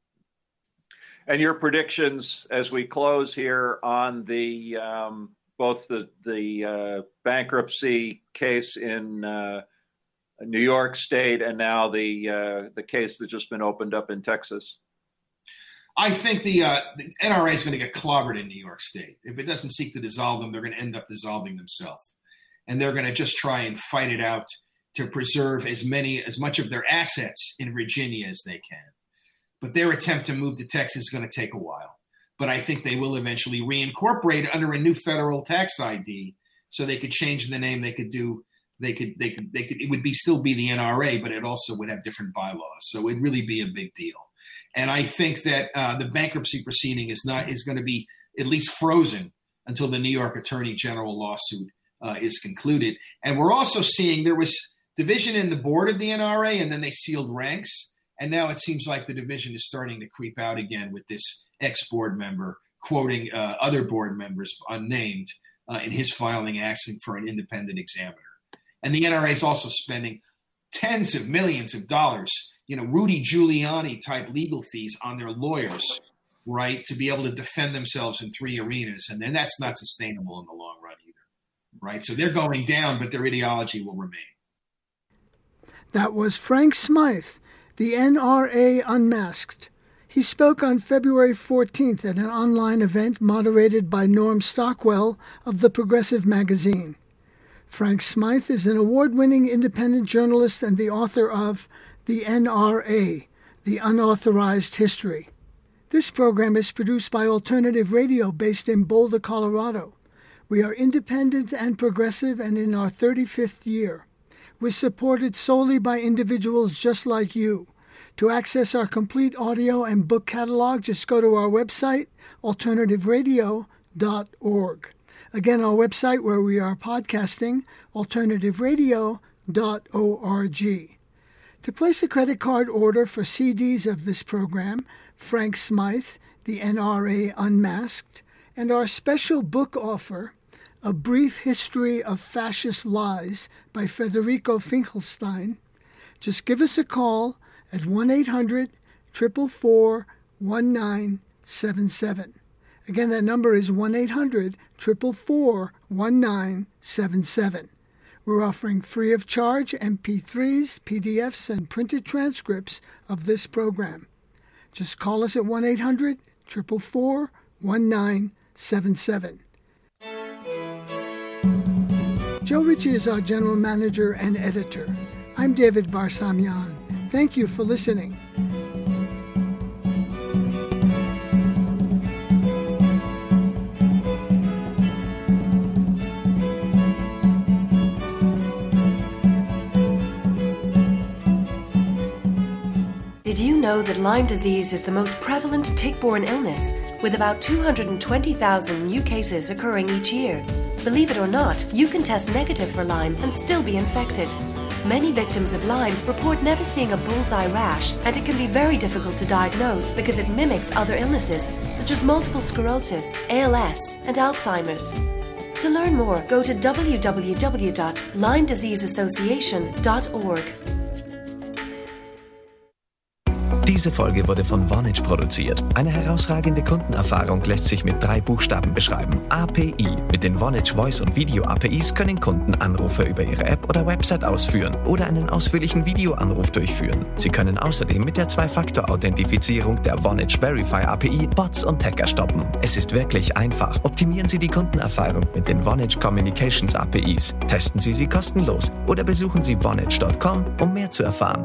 And your predictions as we close here on the um, both the the uh, bankruptcy case in uh, New York State and now the uh, the case that's just been opened up in Texas? I think the, uh, the N R A is going to get clobbered in New York State. If it doesn't seek to dissolve them, they're going to end up dissolving themselves. And they're going to just try and fight it out to preserve as many, as much of their assets in Virginia as they can. But their attempt to move to Texas is going to take a while. But I think they will eventually reincorporate under a new federal tax I D, so they could change the name. They could do, they could, they could, they could, it would be still be the N R A, but it also would have different bylaws. So it'd really be a big deal. And I think that uh, the bankruptcy proceeding is not, is going to be at least frozen until the New York Attorney General lawsuit uh, is concluded. And we're also seeing there was division in the board of the N R A, and then they sealed ranks. And now it seems like the division is starting to creep out again with this ex-board member quoting uh, other board members unnamed uh, in his filing asking for an independent examiner. And the N R A is also spending tens of millions of dollars, you know, Rudy Giuliani type legal fees on their lawyers, right, to be able to defend themselves in three arenas. And then that's not sustainable in the long run either, right? So they're going down, but their ideology will remain. That was Frank Smythe, the N R A Unmasked. He spoke on February fourteenth at an online event moderated by Norm Stockwell of the Progressive magazine. Frank Smythe is an award-winning independent journalist and the author of The N R A, The Unauthorized History. This program is produced by Alternative Radio based in Boulder, Colorado. We are independent and progressive and in our thirty-fifth year. We're supported solely by individuals just like you. To access our complete audio and book catalog, just go to our website, alternative radio dot org. Again, our website where we are podcasting, alternative radio dot org. To place a credit card order for C Ds of this program, Frank Smythe, the N R A Unmasked, and our special book offer, A Brief History of Fascist Lies by Federico Finkelstein, just give us a call at one eight hundred, four four four, one nine seven seven. Again, that number is one eight hundred, four four four, one nine seven seven. We're offering free of charge M P threes, P D Fs, and printed transcripts of this program. Just call us at one eight hundred, four four four, one nine seven seven. Joe Ritchie is our general manager and editor. I'm David Barsamian. Thank you for listening. Did you know that Lyme disease is the most prevalent tick-borne illness, with about two hundred twenty thousand new cases occurring each year? Believe it or not, you can test negative for Lyme and still be infected. Many victims of Lyme report never seeing a bullseye rash, and it can be very difficult to diagnose because it mimics other illnesses, such as multiple sclerosis, A L S, and Alzheimer's. To learn more, go to w w w dot lyme disease association dot org. Diese Folge wurde von Vonage produziert. Eine herausragende Kundenerfahrung lässt sich mit drei Buchstaben beschreiben. A P I. Mit den Vonage Voice- und Video-A P Is können Kunden Anrufe über ihre App oder Website ausführen oder einen ausführlichen Videoanruf durchführen. Sie können außerdem mit der Zwei-Faktor-Authentifizierung der Vonage Verify A P I Bots und Hacker stoppen. Es ist wirklich einfach. Optimieren Sie die Kundenerfahrung mit den Vonage Communications A P Is. Testen Sie sie kostenlos oder besuchen Sie vonage dot com, um mehr zu erfahren.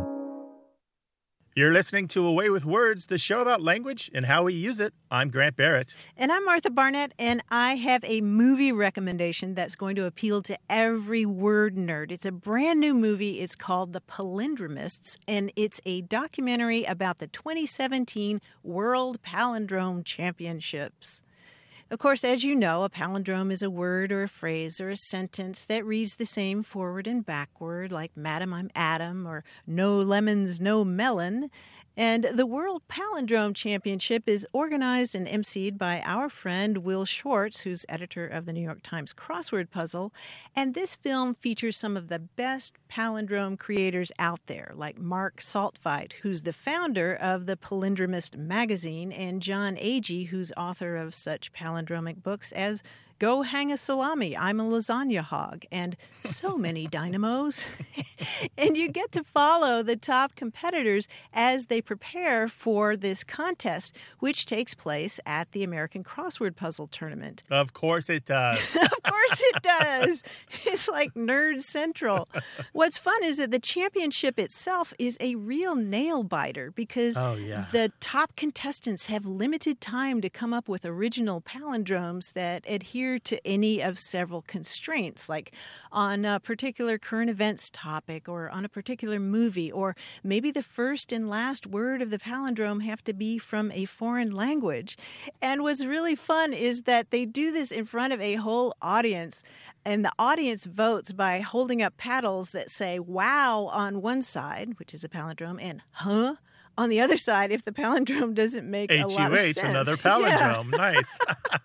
You're listening to Away with Words, the show about language and how we use it. I'm Grant Barrett. And I'm Martha Barnett, and I have a movie recommendation that's going to appeal to every word nerd. It's a brand new movie. It's called The Palindromists, and it's a documentary about the twenty seventeen World Palindrome Championships. Of course, as you know, a palindrome is a word or a phrase or a sentence that reads the same forward and backward, like Madam, I'm Adam, or No lemons, no melon. And the World Palindrome Championship is organized and emceed by our friend Will Schwartz, who's editor of the New York Times Crossword Puzzle. And this film features some of the best palindrome creators out there, like Mark Saltfight, who's the founder of the Palindromist magazine, and John Agee, who's author of such palindromic books as Go Hang a Salami, I'm a Lasagna Hog, and so many dynamos. And you get to follow the top competitors as they prepare for this contest, which takes place at the American Crossword Puzzle Tournament. Of course it does. Of course it does. It's like Nerd Central. What's fun is that the championship itself is a real nail-biter because oh, yeah. the top contestants have limited time to come up with original palindromes that adhere to any of several constraints, like on a particular current events topic or on a particular movie, or maybe the first and last word of the palindrome have to be from a foreign language. And what's really fun is that they do this in front of a whole audience, and the audience votes by holding up paddles that say wow on one side, which is a palindrome, and huh on the other side if the palindrome doesn't make a lot of sense. Another palindrome. Yeah. Nice.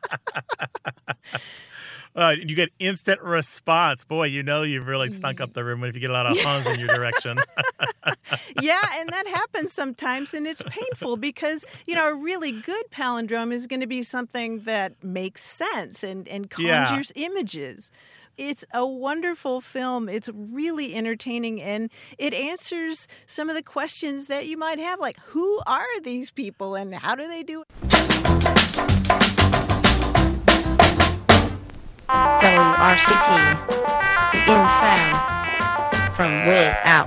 Uh, you get instant response. Boy, you know you've really stunk up the room if you get a lot of huns in your direction. Yeah, and that happens sometimes, and it's painful because, you know, a really good palindrome is going to be something that makes sense and, and conjures yeah. images. It's a wonderful film. It's really entertaining, and it answers some of the questions that you might have, like, who are these people and how do they do it? W R C T, in sound, from way out.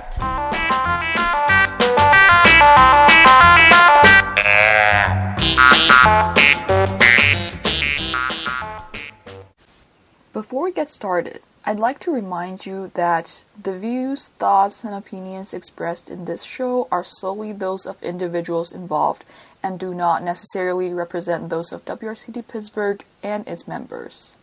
Before we get started, I'd like to remind you that the views, thoughts, and opinions expressed in this show are solely those of individuals involved and do not necessarily represent those of W R C T Pittsburgh and its members.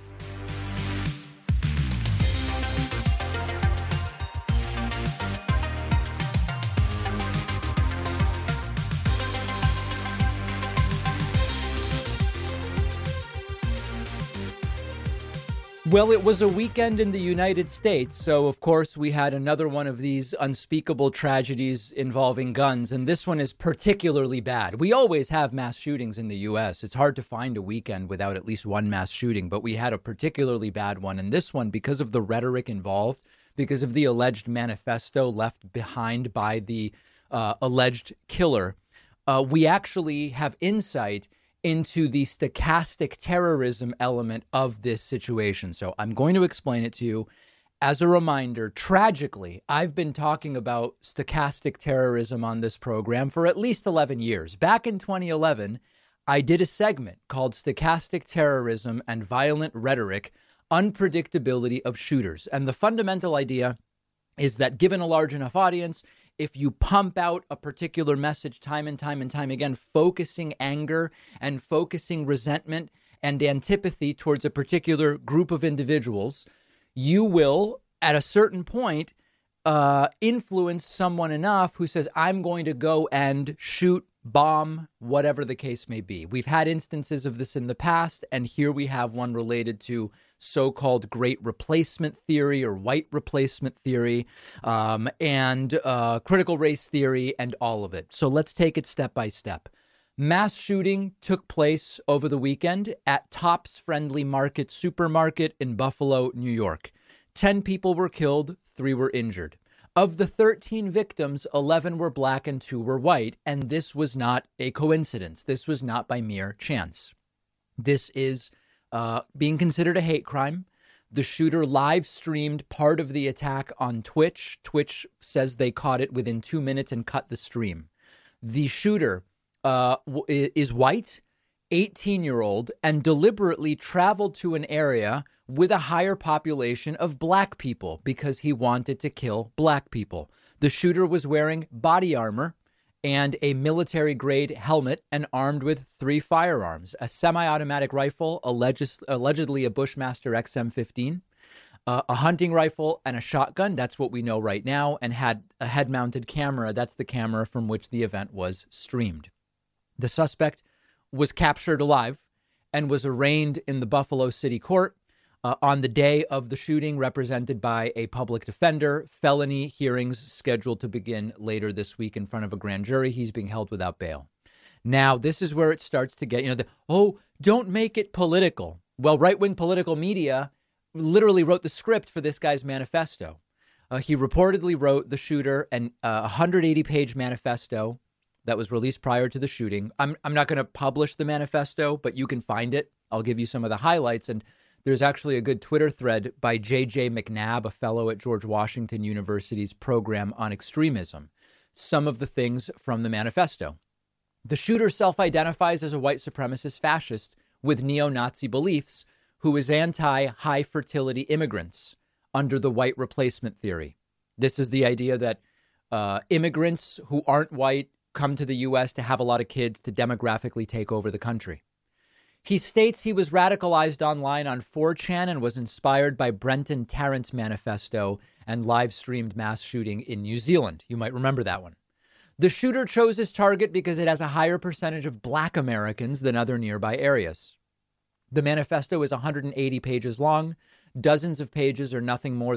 Well, it was a weekend in the United States, so of course we had another one of these unspeakable tragedies involving guns, and this one is particularly bad. We always have mass shootings in the U S. It's hard to find a weekend without at least one mass shooting, but we had a particularly bad one, and this one, because of the rhetoric involved, because of the alleged manifesto left behind by the uh, alleged killer, uh, we actually have insight into the stochastic terrorism element of this situation. So I'm going to explain it to you. As a reminder, tragically, I've been talking about stochastic terrorism on this program for at least eleven years. Back in twenty eleven, I did a segment called Stochastic Terrorism and Violent Rhetoric, Unpredictability of Shooters. And the fundamental idea is that given a large enough audience, if you pump out a particular message time and time and time again, focusing anger and focusing resentment and antipathy towards a particular group of individuals, you will, at a certain point, uh, influence someone enough who says, I'm going to go and shoot, bomb, whatever the case may be. We've had instances of this in the past, and here we have one related to so-called great replacement theory or white replacement theory, um, and uh, critical race theory, and all of it. So let's take it step by step. Mass shooting took place over the weekend at Tops Friendly Market Supermarket in Buffalo, New York. Ten people were killed, three were injured. Of the thirteen victims, eleven were black and two were white, and this was not a coincidence. This was not by mere chance. This is uh, being considered a hate crime. The shooter live streamed part of the attack on Twitch. Twitch says they caught it within two minutes and cut the stream. The shooter uh, is white, eighteen-year-old, and deliberately traveled to an area with a higher population of black people because he wanted to kill black people. The shooter was wearing body armor and a military-grade helmet and armed with three firearms, a semi-automatic rifle, alleged, allegedly a Bushmaster X M fifteen, uh, a hunting rifle, and a shotgun. That's what we know right now, and had a head-mounted camera. That's the camera from which the event was streamed. The suspect was captured alive and was arraigned in the Buffalo City Court Uh, on the day of the shooting, represented by a public defender. Felony hearings scheduled to begin later this week in front of a grand jury. He's being held without bail. Now, this is where it starts to get, you know, the, oh, don't make it political. Well, right-wing political media literally wrote the script for this guy's manifesto. Uh, he reportedly wrote, the shooter, an uh, one hundred eighty page manifesto that was released prior to the shooting. I'm, I'm not going to publish the manifesto, but you can find it. I'll give you some of the highlights. And there's actually a good Twitter thread by J J McNabb, a fellow at George Washington University's program on extremism. Some of the things from the manifesto. The shooter self-identifies as a white supremacist fascist with neo-Nazi beliefs who is anti-high fertility immigrants under the white replacement theory. This is the idea that uh, immigrants who aren't white come to the U S to have a lot of kids to demographically take over the country. He states he was radicalized online on four chan and was inspired by Brenton Tarrant's manifesto and live-streamed mass shooting in New Zealand. You might remember that one. The shooter chose his target because it has a higher percentage of black Americans than other nearby areas. The manifesto is one hundred eighty pages long. Dozens of pages are nothing more